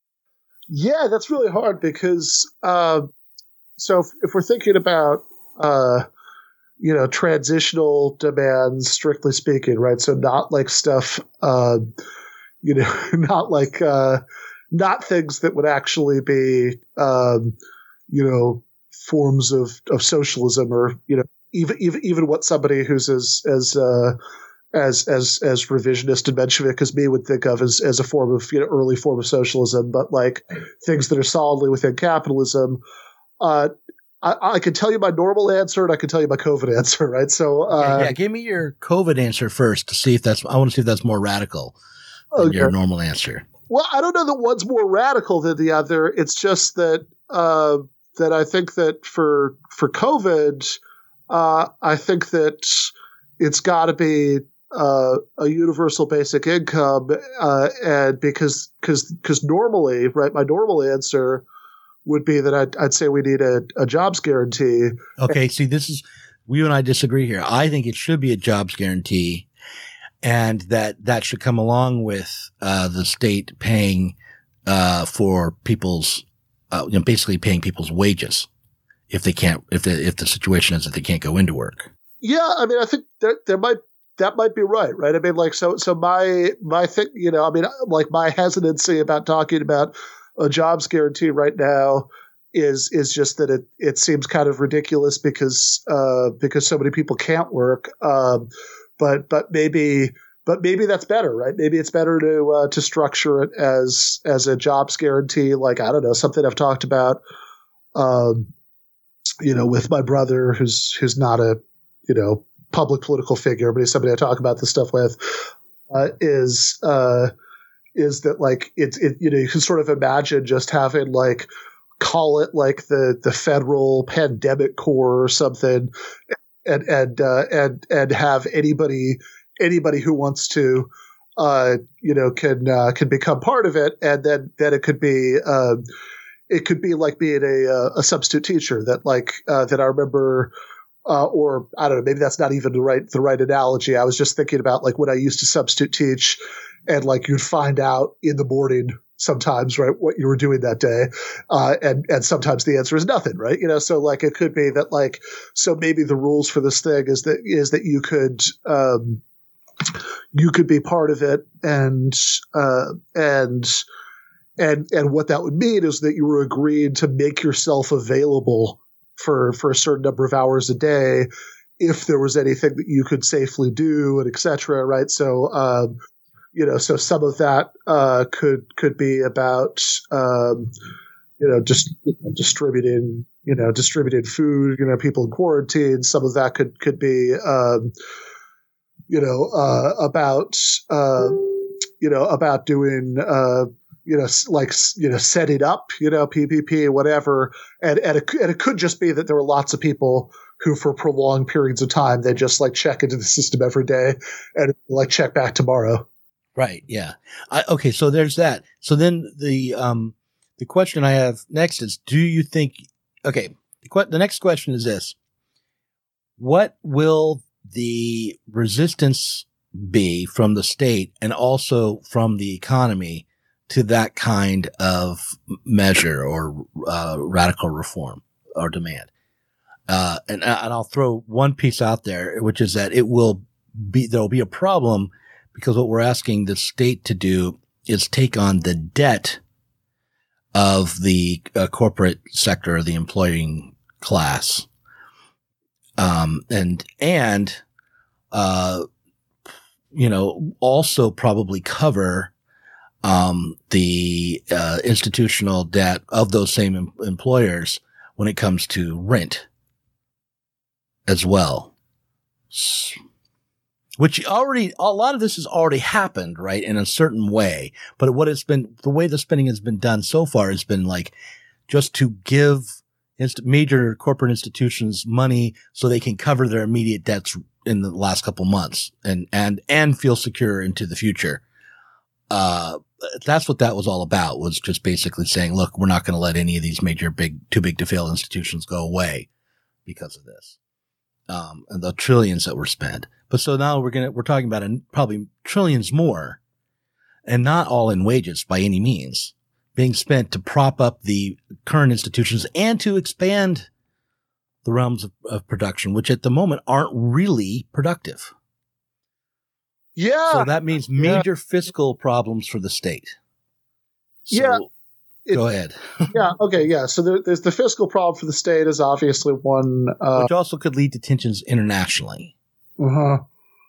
Yeah, that's really hard because, uh, so if, if we're thinking about, uh, you know, transitional demands, strictly speaking, right? So not like stuff, uh, you know, not like, uh, not things that would actually be, um, you know, forms of, of socialism, or, you know, even, even, even what somebody who's as, as, uh, as as as revisionist and Menshevik as me would think of as, as a form of, you know, early form of socialism, but like things that are solidly within capitalism. Uh, I, I can tell you my normal answer, and I can tell you my COVID answer, right? So uh, yeah, yeah, give me your COVID answer first to see if that's. I want to see if that's more radical than okay. your normal answer. Well, I don't know that one's more radical than the other. It's just that uh, that I think that for for COVID, uh, I think that it's got to be Uh, a universal basic income, uh, and because because because normally, right, my normal answer would be that I'd, I'd say we need a, a jobs guarantee. Okay, see, this is, you and I disagree here. I think it should be a jobs guarantee, and that that should come along with uh, the state paying uh, for people's, uh, you know, basically paying people's wages if they can't, if the if the situation is that they can't go into work. Yeah, I mean, I think there there might. That might be right, right? I mean, like, so, so my, my thing, you know, I mean, like my hesitancy about talking about a jobs guarantee right now is, is just that it, it seems kind of ridiculous because, uh, because so many people can't work. Um, but, but maybe, but maybe that's better, right? Maybe it's better to, uh, to structure it as, as a jobs guarantee. Like, I don't know, something I've talked about, um, you know, with my brother who's, who's not a, you know, public political figure, but he's somebody I talk about this stuff with, uh, is, uh, is that like, it's, it, you know, you can sort of imagine just having like, call it like the, the federal pandemic corps or something. and and uh, and and have anybody anybody who wants to, uh, you know, can uh, can become part of it, and then then it could be uh, it could be like being a a substitute teacher that like uh, that I remember. Uh, or I don't know, maybe that's not even the right the right analogy. I was just thinking about like when I used to substitute teach, and like you'd find out in the morning sometimes, right, what you were doing that day, uh, and and sometimes the answer is nothing, right? You know, so like it could be that like so maybe the rules for this thing is that is that you could um, you could be part of it, and uh, and and and what that would mean is that you were agreeing to make yourself available for for a certain number of hours a day if there was anything that you could safely do, and et cetera, right? So, um, you know, so some of that uh, could could be about, um, you know, just you know, distributing, you know, distributing food, you know, people in quarantine. Some of that could could be, um, you know, uh, about, uh, you know, about doing, uh, you know, like, you know, set it up, you know, P P P, whatever. And, and, it, and it could just be that there were lots of people who for prolonged periods of time, they just like check into the system every day and like check back tomorrow. Right. Yeah. I, okay. So there's that. So then the, um, the question I have next is, do you think, okay, the, que- the next question is this: what will the resistance be from the state and also from the economy to that kind of measure or uh, radical reform or demand? Uh, and, and I'll throw one piece out there, which is that it will be, there'll be a problem because what we're asking the state to do is take on the debt of the uh, corporate sector, the employing class. Um, and, and, uh, you know, also probably cover Um, the uh, institutional debt of those same em- employers when it comes to rent as well, S- which already, a lot of this has already happened, right, in a certain way. But what it's been, the way the spending has been done so far has been like just to give inst- major corporate institutions money so they can cover their immediate debts in the last couple months and, and, and feel secure into the future. Uh, that's what that was all about, was just basically saying, look, we're not going to let any of these major big, too big to fail institutions go away because of this. Um, and the trillions that were spent. But so now we're going to, we're talking about a, probably trillions more, and not all in wages by any means, being spent to prop up the current institutions and to expand the realms of, of production, which at the moment aren't really productive. Yeah. So that means major yeah. fiscal problems for the state. So, yeah. It, go ahead. yeah. Okay. Yeah. So there, there's the fiscal problem for the state is obviously one, uh, which also could lead to tensions internationally. Uh-huh.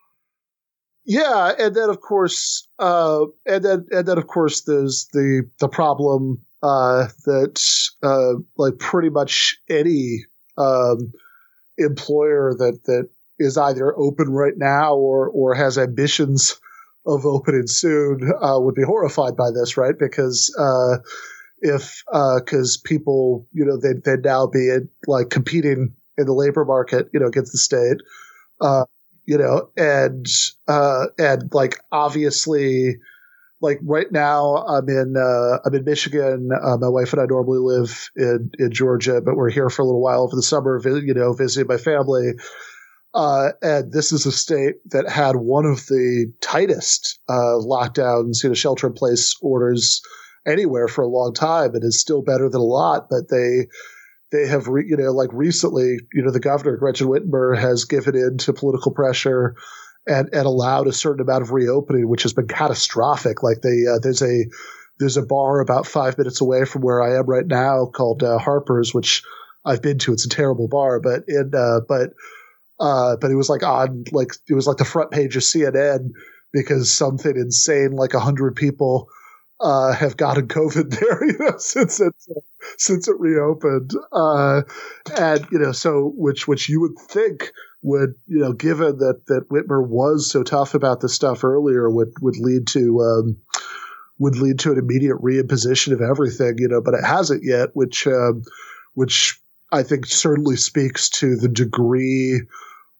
Yeah. And then of course, uh, and then, and then of course there's the, the problem, uh, that, uh, like pretty much any, um, employer that, that, is either open right now or or has ambitions of opening soon uh, would be horrified by this, right? Because uh, if because uh, people, you know, they they'd now be in, like competing in the labor market, you know, against the state, uh, you know, and uh, and like obviously, like right now I'm in uh, I'm in Michigan. Uh, my wife and I normally live in in Georgia, but we're here for a little while over the summer, you know, visiting my family. Uh, and this is a state that had one of the tightest uh, lockdowns, you know, shelter-in-place orders anywhere for a long time, and is still better than a lot. But they they have, re, you know, like recently, you know, the governor Gretchen Whitmer has given in to political pressure and and allowed a certain amount of reopening, which has been catastrophic. Like they uh, there's a there's a bar about five minutes away from where I am right now called uh, Harper's, which I've been to. It's a terrible bar, but in uh, but. Uh, but it was like on, like, it was like the front page of C N N because something insane like a hundred people, uh, have gotten COVID there, you know, since it, since it reopened. Uh, and, you know, so, which, which you would think would, you know, given that, that Whitmer was so tough about this stuff earlier would, would lead to, um, would lead to an immediate reimposition of everything, you know, but it hasn't yet, which, um, which I think certainly speaks to the degree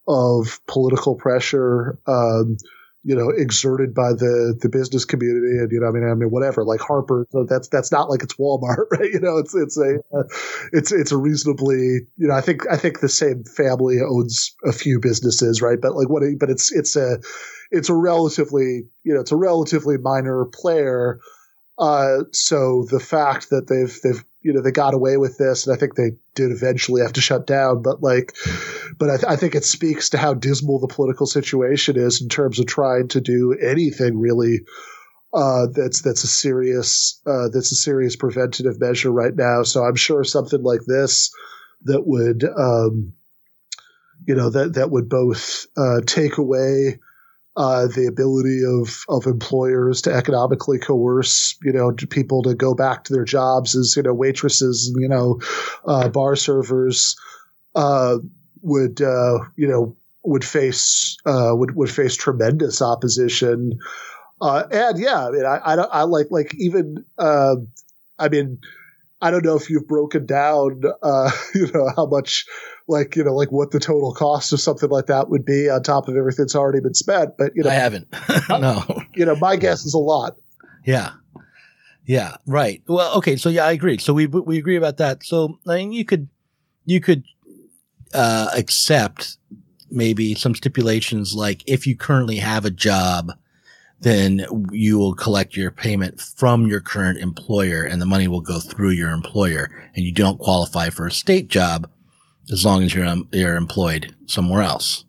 of political pressure, um, you know, exerted by the, the business community, and you know, I mean, I mean, whatever, like Harper. So that's that's not like it's Walmart, right? You know, it's it's a uh, it's it's a reasonably, you know, I think I think the same family owns a few businesses, right? But like what? But it's it's a it's a relatively, you know, it's a relatively minor player. Uh, so the fact that they've they've you know they got away with this, and I think they did eventually have to shut down, but like, but I, th- I think it speaks to how dismal the political situation is in terms of trying to do anything really uh, that's that's a serious uh, that's a serious preventative measure right now. So I'm sure something like this that would um, you know that that would both uh, take away Uh, the ability of, of employers to economically coerce, you know, people to go back to their jobs as, you know, waitresses and, you know, uh, bar servers, uh, would, uh, you know, would face, uh, would, would face tremendous opposition. Uh, and yeah, I mean, I, I, don't, I like, like even, uh, I mean, I don't know if you've broken down, uh, you know, how much, like, you know, like what the total cost of something like that would be on top of everything that's already been spent. But, you know, I haven't. No. You know, my guess is a lot. Yeah. Yeah. Right. Well, okay. So yeah, I agree. So we, we agree about that. So I mean, you could, you could, uh, accept maybe some stipulations, like if you currently have a job, then you will collect your payment from your current employer and the money will go through your employer, and you don't qualify for a state job as long as you're, um, you're employed somewhere else.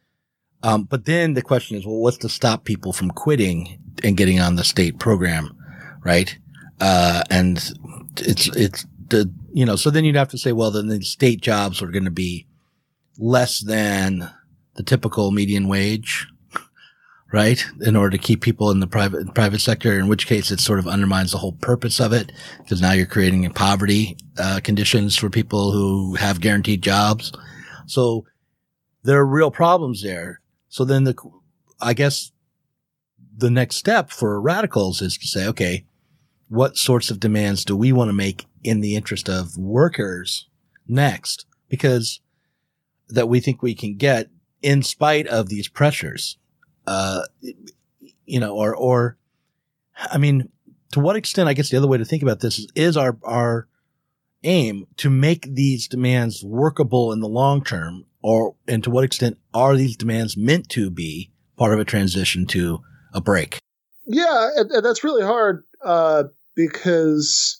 Um, but then the question is, well, what's to stop people from quitting and getting on the state program? Right. Uh, and it's, it's the, you know, so then you'd have to say, well, then the state jobs are going to be less than the typical median wage. Right? In order to keep people in the private, private sector, in which case it sort of undermines the whole purpose of it, because now you're creating poverty, uh, conditions for people who have guaranteed jobs. So there are real problems there. So then the, I guess the next step for radicals is to say, okay, what sorts of demands do we want to make in the interest of workers next? Because that we think we can get in spite of these pressures. Uh, you know, or, or, I mean, to what extent, I guess the other way to think about this is, is our, our aim to make these demands workable in the long term, or, and to what extent are these demands meant to be part of a transition to a break? Yeah. And, and that's really hard, uh, because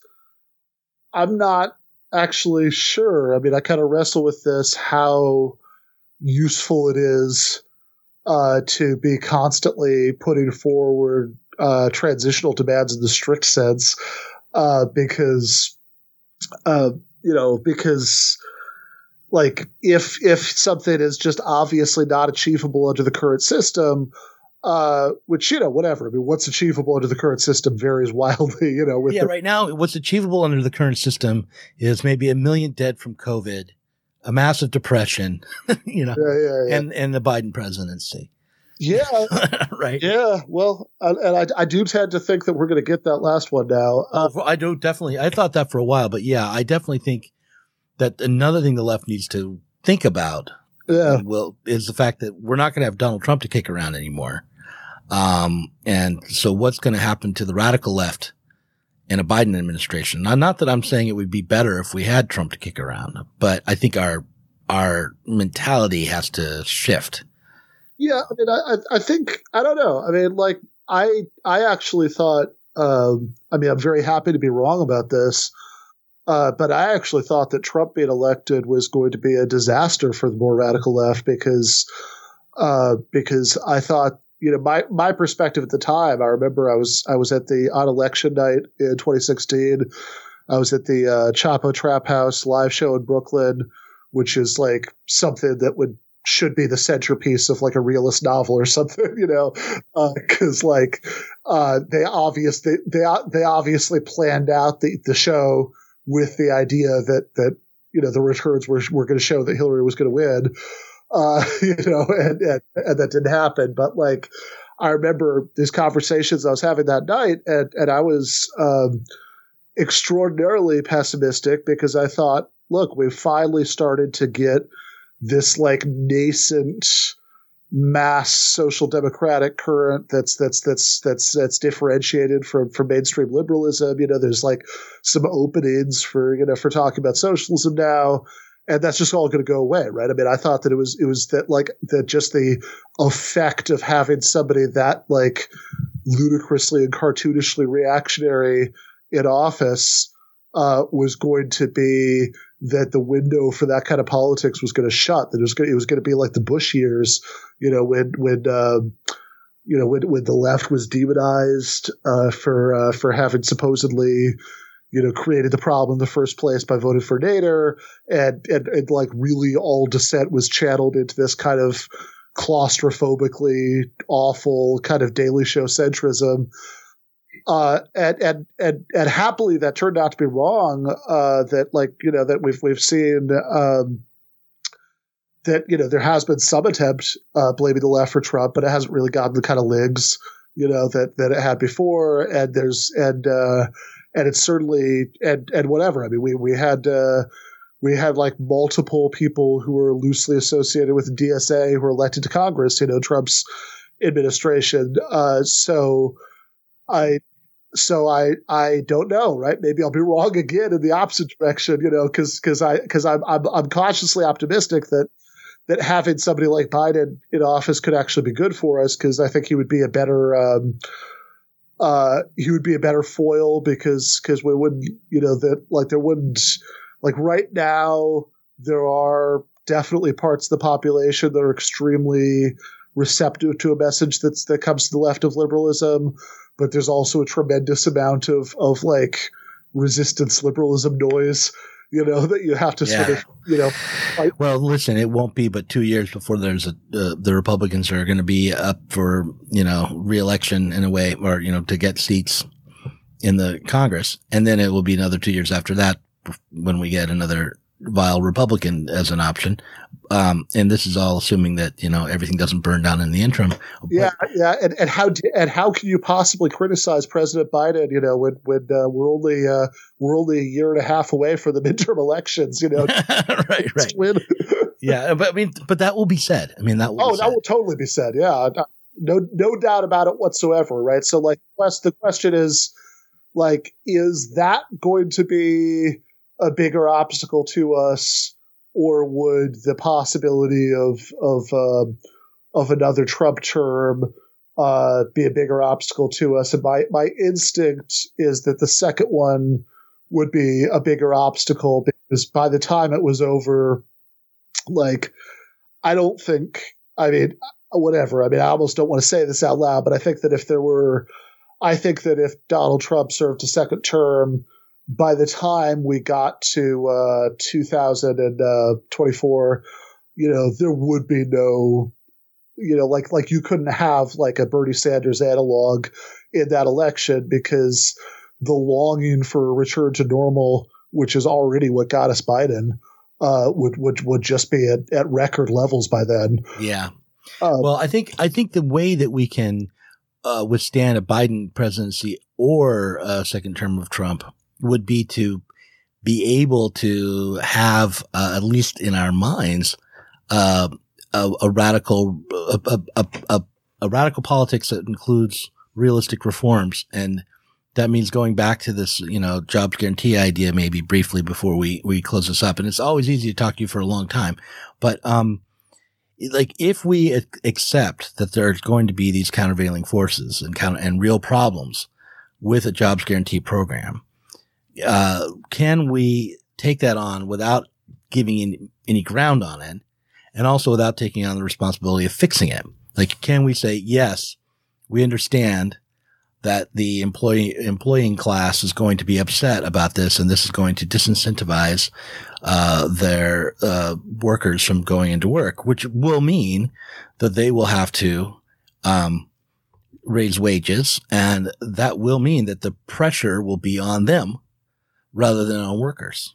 I'm not actually sure. I mean, I kind of wrestle with this, how useful it is Uh, to be constantly putting forward uh, transitional demands in the strict sense, uh, because, uh, you know, because, like, if if something is just obviously not achievable under the current system, uh, which, you know, whatever. I mean, what's achievable under the current system varies wildly, you know. With yeah, the- right now, what's achievable under the current system is maybe a million dead from COVID, a massive depression, you know, yeah, yeah, yeah. and, and the Biden presidency. Yeah. Right. Yeah. Well, uh, and I, I do tend to think that we're going to get that last one now. Uh, Oh, I do definitely. I thought that for a while, but yeah, I definitely think that another thing the left needs to think about yeah. will is the fact that we're not going to have Donald Trump to kick around anymore. Um, and so what's going to happen to the radical left in a Biden administration? Now, not that I'm saying it would be better if we had Trump to kick around, but I think our, our mentality has to shift. Yeah. I mean, I, I think, I don't know. I mean, like, I, I actually thought, um, I mean, I'm very happy to be wrong about this. Uh, but I actually thought that Trump being elected was going to be a disaster for the more radical left because, uh, because I thought, you know, my, my perspective at the time, I remember I was, I was at the, on election night in twenty sixteen, I was at the, uh, Chapo Trap House live show in Brooklyn, which is like something that would, should be the centerpiece of like a realist novel or something, you know, uh, cause like, uh, they obviously, they, they obviously planned out the, the show with the idea that, that, you know, the returns were, were going to show that Hillary was going to win. Uh, you know, and, and, and that didn't happen. But like, I remember these conversations I was having that night, and, and I was um, extraordinarily pessimistic because I thought, look, we've finally started to get this like nascent mass social democratic current that's that's that's that's that's differentiated from from mainstream liberalism. You know, there's like some openings for you know for talking about socialism now, and that's just all going to go away, right? I mean, I thought that it was it was that like that just the effect of having somebody that like ludicrously and cartoonishly reactionary in office uh, was going to be that the window for that kind of politics was going to shut. That it was going, it was going to be like the Bush years, you know, when when um, you know when when the left was demonized uh, for uh, for having supposedly, you know, created the problem in the first place by voting for Nader, and and, and like really all dissent was channeled into this kind of claustrophobically awful kind of Daily Show centrism. Uh, and, and, and, and happily that turned out to be wrong. Uh, that like, you know, that we've, we've seen, um, that, you know, there has been some attempt, uh, blaming the left for Trump, but it hasn't really gotten the kind of legs, you know, that, that it had before. And there's, and, uh, and it's certainly, and, and whatever. I mean, we, we had, uh, we had like multiple people who were loosely associated with the D S A who were elected to Congress, you know, Trump's administration. Uh, so I, So I I don't know, right? Maybe I'll be wrong again in the opposite direction, you know, because because I because I'm, I'm I'm cautiously optimistic that that having somebody like Biden in office could actually be good for us, because I think he would be a better um, uh, he would be a better foil, because because we wouldn't, you know, that like there wouldn't like right now there are definitely parts of the population that are extremely receptive to a message that's that comes to the left of liberalism. But there's also a tremendous amount of, of like resistance liberalism noise, you know, that you have to yeah. sort of, you know. Fight. Well, listen, it won't be but two years before there's a, uh, the Republicans are going to be up for, you know, re-election in a way, or, you know, to get seats in the Congress. And then it will be another two years after that when we get another vile Republican as an option. Um, and this is all assuming that, you know, everything doesn't burn down in the interim. Yeah. But, yeah. And, and how, and how can you possibly criticize President Biden, you know, when, when, uh, we're only, uh, we're only a year and a half away from the midterm elections, you know? right. Right. Win. yeah. But I mean, but that will be said. I mean, that will Oh, be that said. will totally be said. Yeah. No, no doubt about it whatsoever. Right. So like, the question is like, is that going to be a bigger obstacle to us, or would the possibility of of um, of another Trump term uh, be a bigger obstacle to us? And my my instinct is that the second one would be a bigger obstacle, because by the time it was over, like I don't think, I mean, whatever. I mean, I almost don't want to say this out loud, but I think that if there were, I think that if Donald Trump served a second term, by the time we got to uh, two thousand twenty-four, you know, there would be no, you know, like like you couldn't have like a Bernie Sanders analog in that election, because the longing for a return to normal, which is already what got us Biden, uh, would would would just be at, at record levels by then. Yeah. Uh, well, I think I think the way that we can uh, withstand a Biden presidency or a second term of Trump would be to be able to have, uh, at least in our minds, uh, a, a radical, a, a, a, a radical politics that includes realistic reforms. And that means going back to this, you know, jobs guarantee idea, maybe briefly before we, we close this up. And it's always easy to talk to you for a long time, but, um, like if we accept that there's going to be these countervailing forces and counter and real problems with a jobs guarantee program, Uh, can we take that on without giving any, any ground on it, and also without taking on the responsibility of fixing it? Like, can we say, yes, we understand that the employee employing class is going to be upset about this, and this is going to disincentivize uh, their uh, workers from going into work, which will mean that they will have to um, raise wages, and that will mean that the pressure will be on them rather than on workers.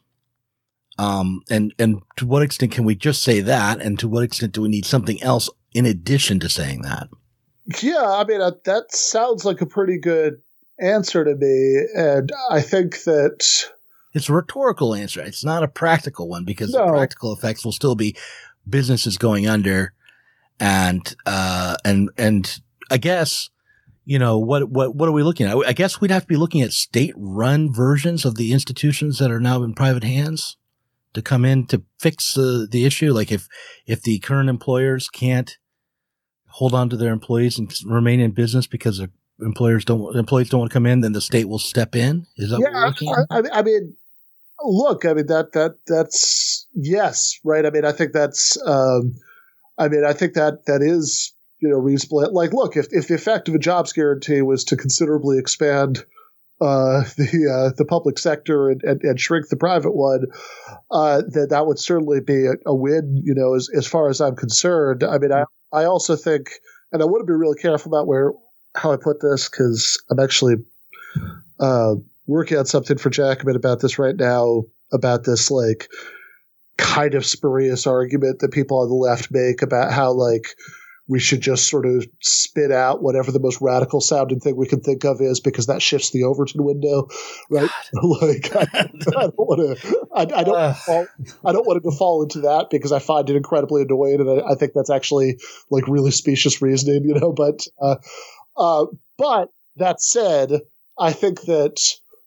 Um, and, and to what extent can we just say that? And to what extent do we need something else in addition to saying that? Yeah, I mean, uh, that sounds like a pretty good answer to me. And I think that it's a rhetorical answer. It's not a practical one, because no. the practical effects will still be businesses going under, and uh, and and I guess, you know, what what what are we looking at? I guess we'd have to be looking at state-run versions of the institutions that are now in private hands to come in to fix the the issue. Like if if the current employers can't hold on to their employees and remain in business because their employers don't employees don't want to come in, then the state will step in. Is that yeah, what we're looking at? I, I mean, look, I mean that that that's yes, right. I mean, I think that's. Um, I mean, I think that that is, you know, reasonable. Like, look, if if the effect of a jobs guarantee was to considerably expand uh, the uh, the public sector and, and, and shrink the private one, uh, then that would certainly be a, a win. You know, as as far as I'm concerned. I mean, I I also think, and I want to be really careful about where how I put this, because I'm actually uh, working on something for Jacobin about this right now, about this like kind of spurious argument that people on the left make about how like we should just sort of spit out whatever the most radical sounding thing we can think of is, because that shifts the Overton window, right? like I, I don't want to, I, I don't, uh, fall, I don't want to fall into that because I find it incredibly annoying, and I, I think that's actually like really specious reasoning, you know. But, uh, uh, but that said, I think that,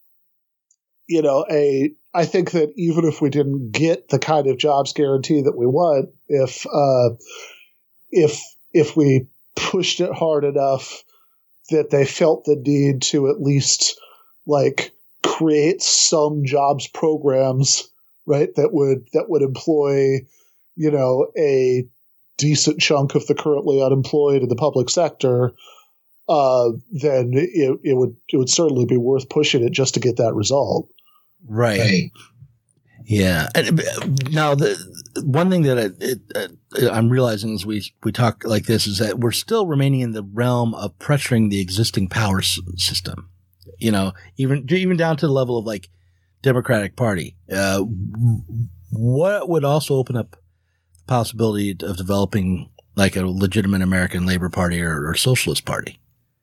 you know, a I think that even if we didn't get the kind of jobs guarantee that we want, if uh, if if we pushed it hard enough that they felt the need to at least like create some jobs programs, right, that would that would employ, you know, a decent chunk of the currently unemployed in the public sector, uh, then it, it would it would certainly be worth pushing it just to get that result. Right. right. Yeah. And now, the one thing that I, it, uh, I'm realizing as we we talk like this is that we're still remaining in the realm of pressuring the existing power s- system. You know, even even down to the level of like Democratic Party. Uh, what would also open up the possibility of developing like a legitimate American Labor Party or, or Socialist Party?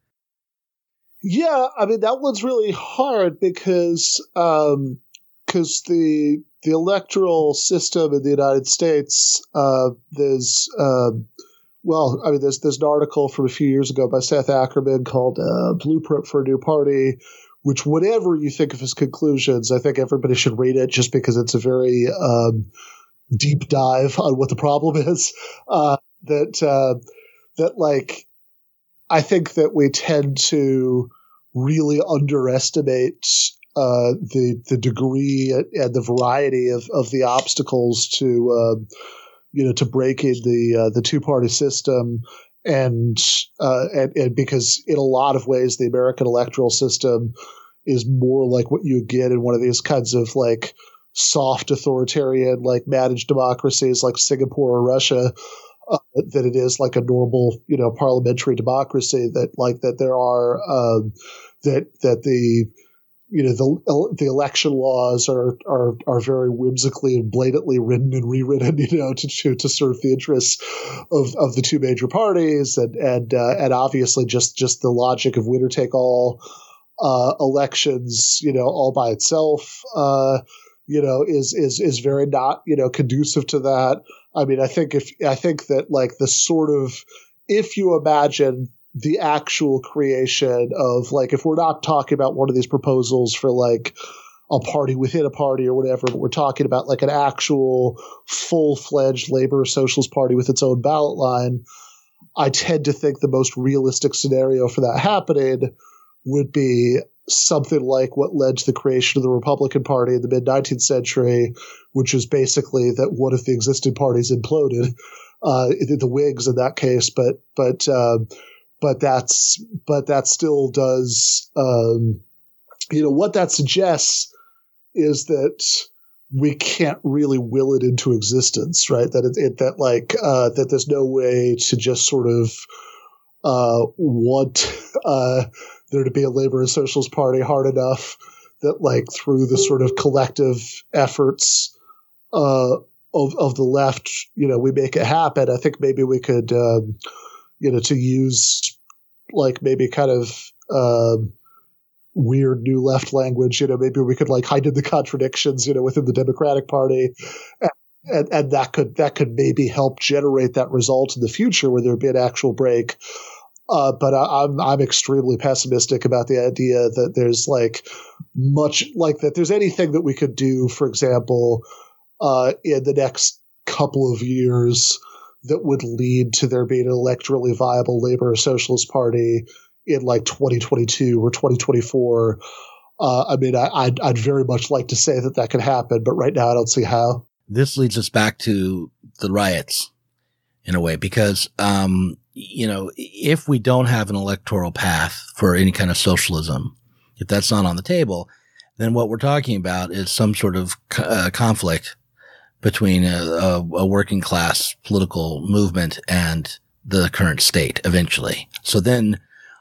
Yeah, I mean, that one's really hard because um, cause the the electoral system in the United States, uh, there's, uh, well, I mean, there's, there's an article from a few years ago by Seth Ackerman called uh, Blueprint for a New Party, which whatever you think of his conclusions, I think everybody should read it just because it's a very um, deep dive on what the problem is. Uh, that uh, that, like, I think that we tend to really underestimate uh, the the degree and the variety of, of the obstacles to uh, you know to breaking the uh, the two party system, and, uh, and and because in a lot of ways the American electoral system is more like what you get in one of these kinds of like soft authoritarian like managed democracies like Singapore or Russia. Uh, that it is like a normal, you know, parliamentary democracy. That like that there are um, that that the you know the the election laws are are are very whimsically and blatantly written and rewritten, you know, to to, to serve the interests of, of the two major parties, and and uh, and obviously just just the logic of winner take all uh, elections, you know, all by itself, uh, you know, is is is very not, you know, conducive to that. I mean, I think if I think that like the sort of if you imagine the actual creation of like if we're not talking about one of these proposals for like a party within a party or whatever, but we're talking about like an actual full-fledged labor or socialist party with its own ballot line, I tend to think the most realistic scenario for that happening would be something like what led to the creation of the Republican Party in the mid-nineteenth century, which is basically that one of the existing parties imploded, uh, the Whigs in that case, but but uh, but that's but that still does, um, you know, what that suggests is that we can't really will it into existence, right? That it, it that like uh, that there's no way to just sort of uh, want uh, there to be a labor and socialist party hard enough that like through the sort of collective efforts uh, of of the left, you know, we make it happen. I think maybe we could, um, you know, to use like maybe kind of uh, weird new left language, you know, maybe we could like hide in the contradictions, you know, within the Democratic Party and, and, and that could that could maybe help generate that result in the future where there would be an actual break. Uh, but I, I'm I'm extremely pessimistic about the idea that there's like much like that there's anything that we could do, for example, uh, in the next couple of years that would lead to there being an electorally viable Labor or Socialist Party in like twenty twenty-two or twenty twenty-four. Uh, I mean, I, I'd, I'd very much like to say that that could happen, but right now I don't see how. This leads us back to the riots in a way, because, um, you know, if we don't have an electoral path for any kind of socialism, if that's not on the table, then what we're talking about is some sort of uh, conflict between a, a, a working class political movement and the current state eventually. So then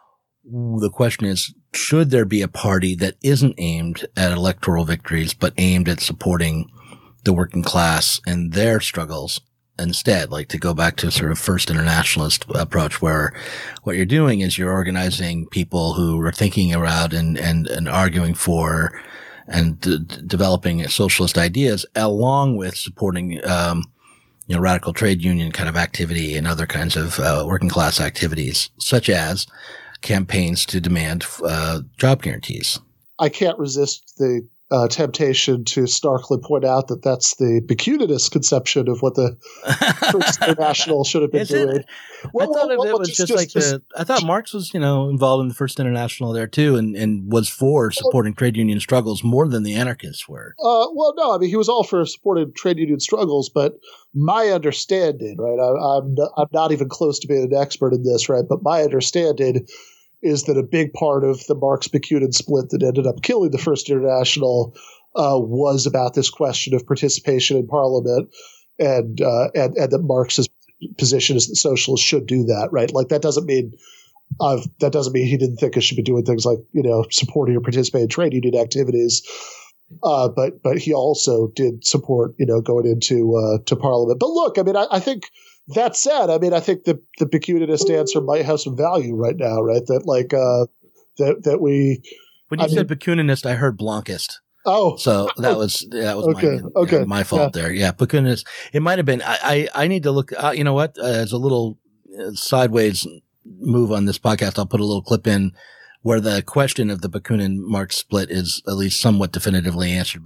the question is, should there be a party that isn't aimed at electoral victories, but aimed at supporting the working class and their struggles instead? Like, to go back to sort of first internationalist approach, where what you're doing is you're organizing people who are thinking around and, and, and arguing for and d- developing socialist ideas, along with supporting, um, you know, radical trade union kind of activity and other kinds of uh, working class activities, such as campaigns to demand uh, job guarantees. I can't resist the uh, temptation to starkly point out that that's the Bakuninist conception of what the First International should have been Is doing. It? Well, I thought well, of well, it was just, just like just, the. I thought Marx was, you know, involved in the First International there too, and, and was for supporting well, trade union struggles more than the anarchists were. Uh, well, no, I mean he was all for supporting trade union struggles, but my understanding, right, I, I'm not, I'm not even close to being an expert in this, right, but my understanding is that a big part of the Marx-Bakunin split that ended up killing the First International uh, was about this question of participation in parliament, and, uh, and and that Marx's position is that socialists should do that, right? Like that doesn't mean uh, that doesn't mean he didn't think it should be doing things like, you know, supporting or participating in trade union activities, uh, but but he also did support, you know, going into uh, to parliament. But look, I mean, I, I think. That said, I mean, I think the the Bakuninist answer might have some value right now, right? That like uh, that that we. When you I said mean, Bakuninist, I heard Blonkist. Oh, so that was that was okay, my, okay, yeah, my fault yeah. there. Yeah, Bakuninist. It might have been. I I, I need to look. Uh, you know what? Uh, as a little uh, sideways move on this podcast, I'll put a little clip in where the question of the Bakunin-Marx split is at least somewhat definitively answered.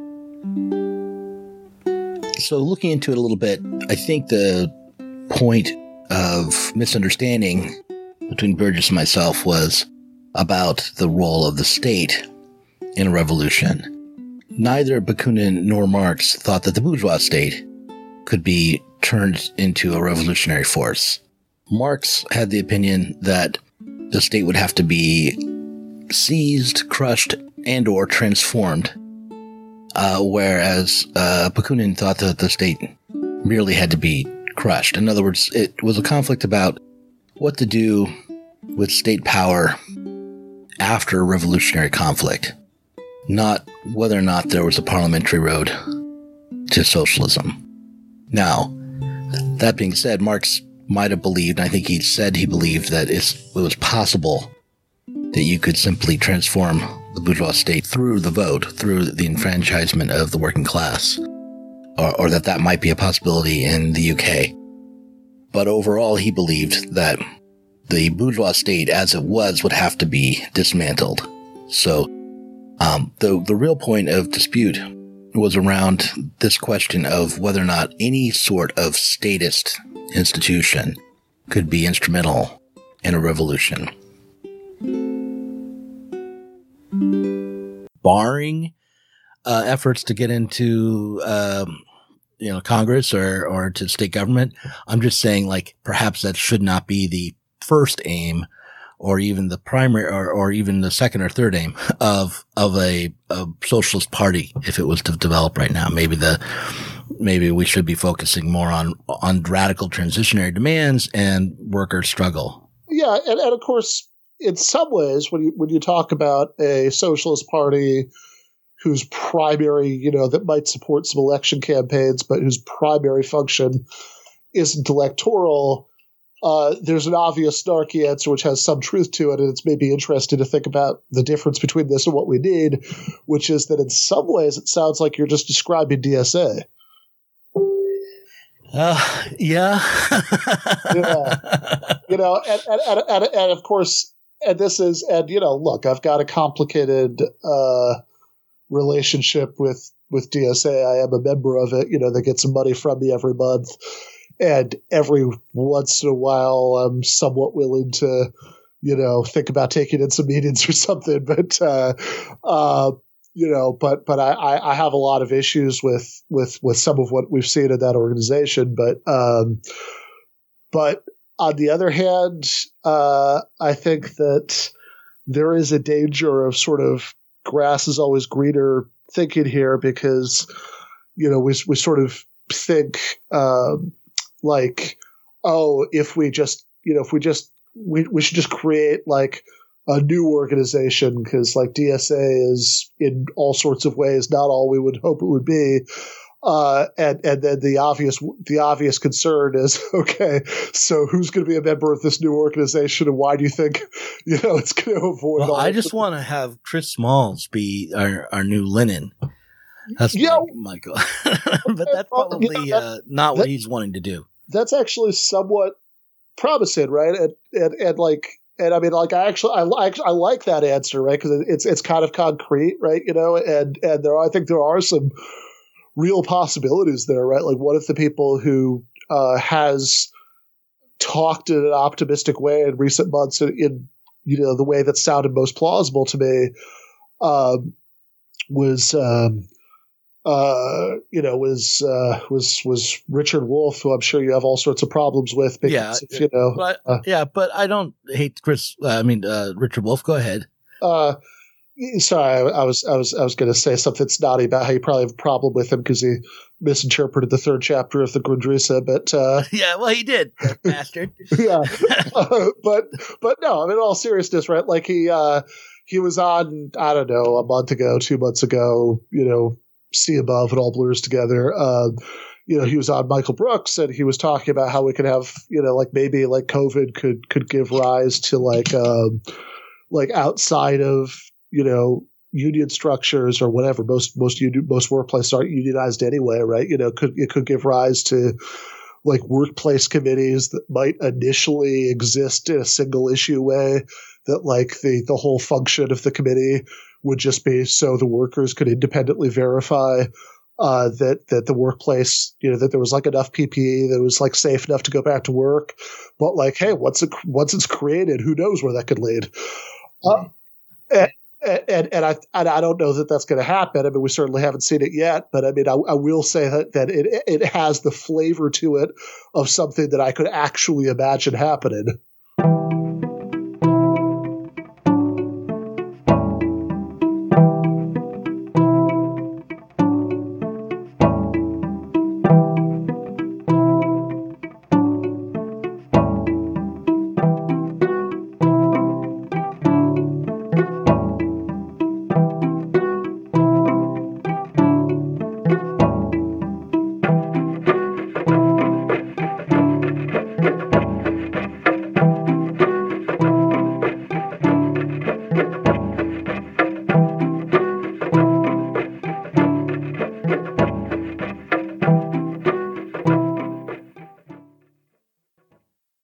So looking into it a little bit, I think the point of misunderstanding between Burgess and myself was about the role of the state in a revolution. Neither Bakunin nor Marx thought that the bourgeois state could be turned into a revolutionary force. Marx had the opinion that the state would have to be seized, crushed, and or transformed, uh, whereas uh, Bakunin thought that the state merely had to be crushed. In other words, it was a conflict about what to do with state power after a revolutionary conflict, not whether or not there was a parliamentary road to socialism. Now, that being said, Marx might have believed, and I think he said he believed, that it was possible that you could simply transform the bourgeois state through the vote, through the enfranchisement of the working class. Or, or that that might be a possibility in the U K. But overall, he believed that the bourgeois state as it was would have to be dismantled. So um, the, the real point of dispute was around this question of whether or not any sort of statist institution could be instrumental in a revolution. Barring Uh, efforts to get into, um, you know, Congress or, or to state government. I'm just saying, like, perhaps that should not be the first aim or even the primary or, or even the second or third aim of, of a, a socialist party. If it was to develop right now, maybe the, maybe we should be focusing more on, on radical transitionary demands and worker struggle. Yeah. And, and of course, in some ways, when you, when you talk about a socialist party whose primary, you know, that might support some election campaigns, but whose primary function isn't electoral, uh, there's an obvious snarky answer which has some truth to it, and it's maybe interesting to think about the difference between this and what we need, which is that in some ways it sounds like you're just describing D S A. Uh, yeah. yeah. You know, and, and, and, and, and of course, and this is, and, you know, look, I've got a complicated uh, relationship with, with D S A. I am a member of it, you know, they get some money from me every month. And every once in a while, I'm somewhat willing to, you know, think about taking in some meetings or something. But, uh, uh, you know, but but I, I have a lot of issues with with with some of what we've seen in that organization. But um, but on the other hand, uh, I think that there is a danger of sort of grass is always greener thinking here, because, you know, we we sort of think um, like, oh, if we just, you know, if we just we we should just create like a new organization, because like D S A is in all sorts of ways not all we would hope it would be. Uh, and, and then the obvious, the obvious concern is, okay, so who's going to be a member of this new organization, and why do you think, you know, it's going to avoid well, all I just want to have Chris Smalls be our, our new Lennon. That's yeah, my, my goal. But that's probably yeah, that, uh, not what that, he's wanting to do. That's actually somewhat promising, right? And, and, and like, And I mean, like, I actually, I like, I like that answer, right? Because it's it's kind of concrete, right? You know, and and there, I think there are some real possibilities there, right? Like, what if the people who uh, has talked in an optimistic way in recent months, in, in you know the way that sounded most plausible to me, um, was um, uh, you know was uh, was was Richard Wolff, who I'm sure you have all sorts of problems with. Because, Yeah, you know, but, uh, yeah, but I don't hate Chris. Uh, I mean, uh, Richard Wolff. Go ahead. Uh, sorry, I, I was I was I was going to say something snotty about how you probably have a problem with him because he misinterpreted the third chapter of the Grundrisse, but uh, yeah, well, he did, that bastard. yeah, uh, but but no, I mean, in all seriousness, right? Like he uh, he was on, I don't know, a month ago, two months ago, you know. See above, it all blurs together. Uh, you know, he was on Michael Brooks, and he was talking about how we could have, you know, like maybe like COVID could could give rise to like um, like outside of, you know, union structures or whatever. Most most union, most workplaces aren't unionized anyway, right? You know, could it could give rise to like workplace committees that might initially exist in a single issue way, that like the the whole function of the committee would just be so the workers could independently verify uh, that that the workplace, you know, that there was like enough P P E that was like safe enough to go back to work. But like, hey, once it once it's created, who knows where that could lead? Uh, and, and and I and I don't know that that's going to happen. I mean, we certainly haven't seen it yet. But I mean, I, I will say that that it it has the flavor to it of something that I could actually imagine happening.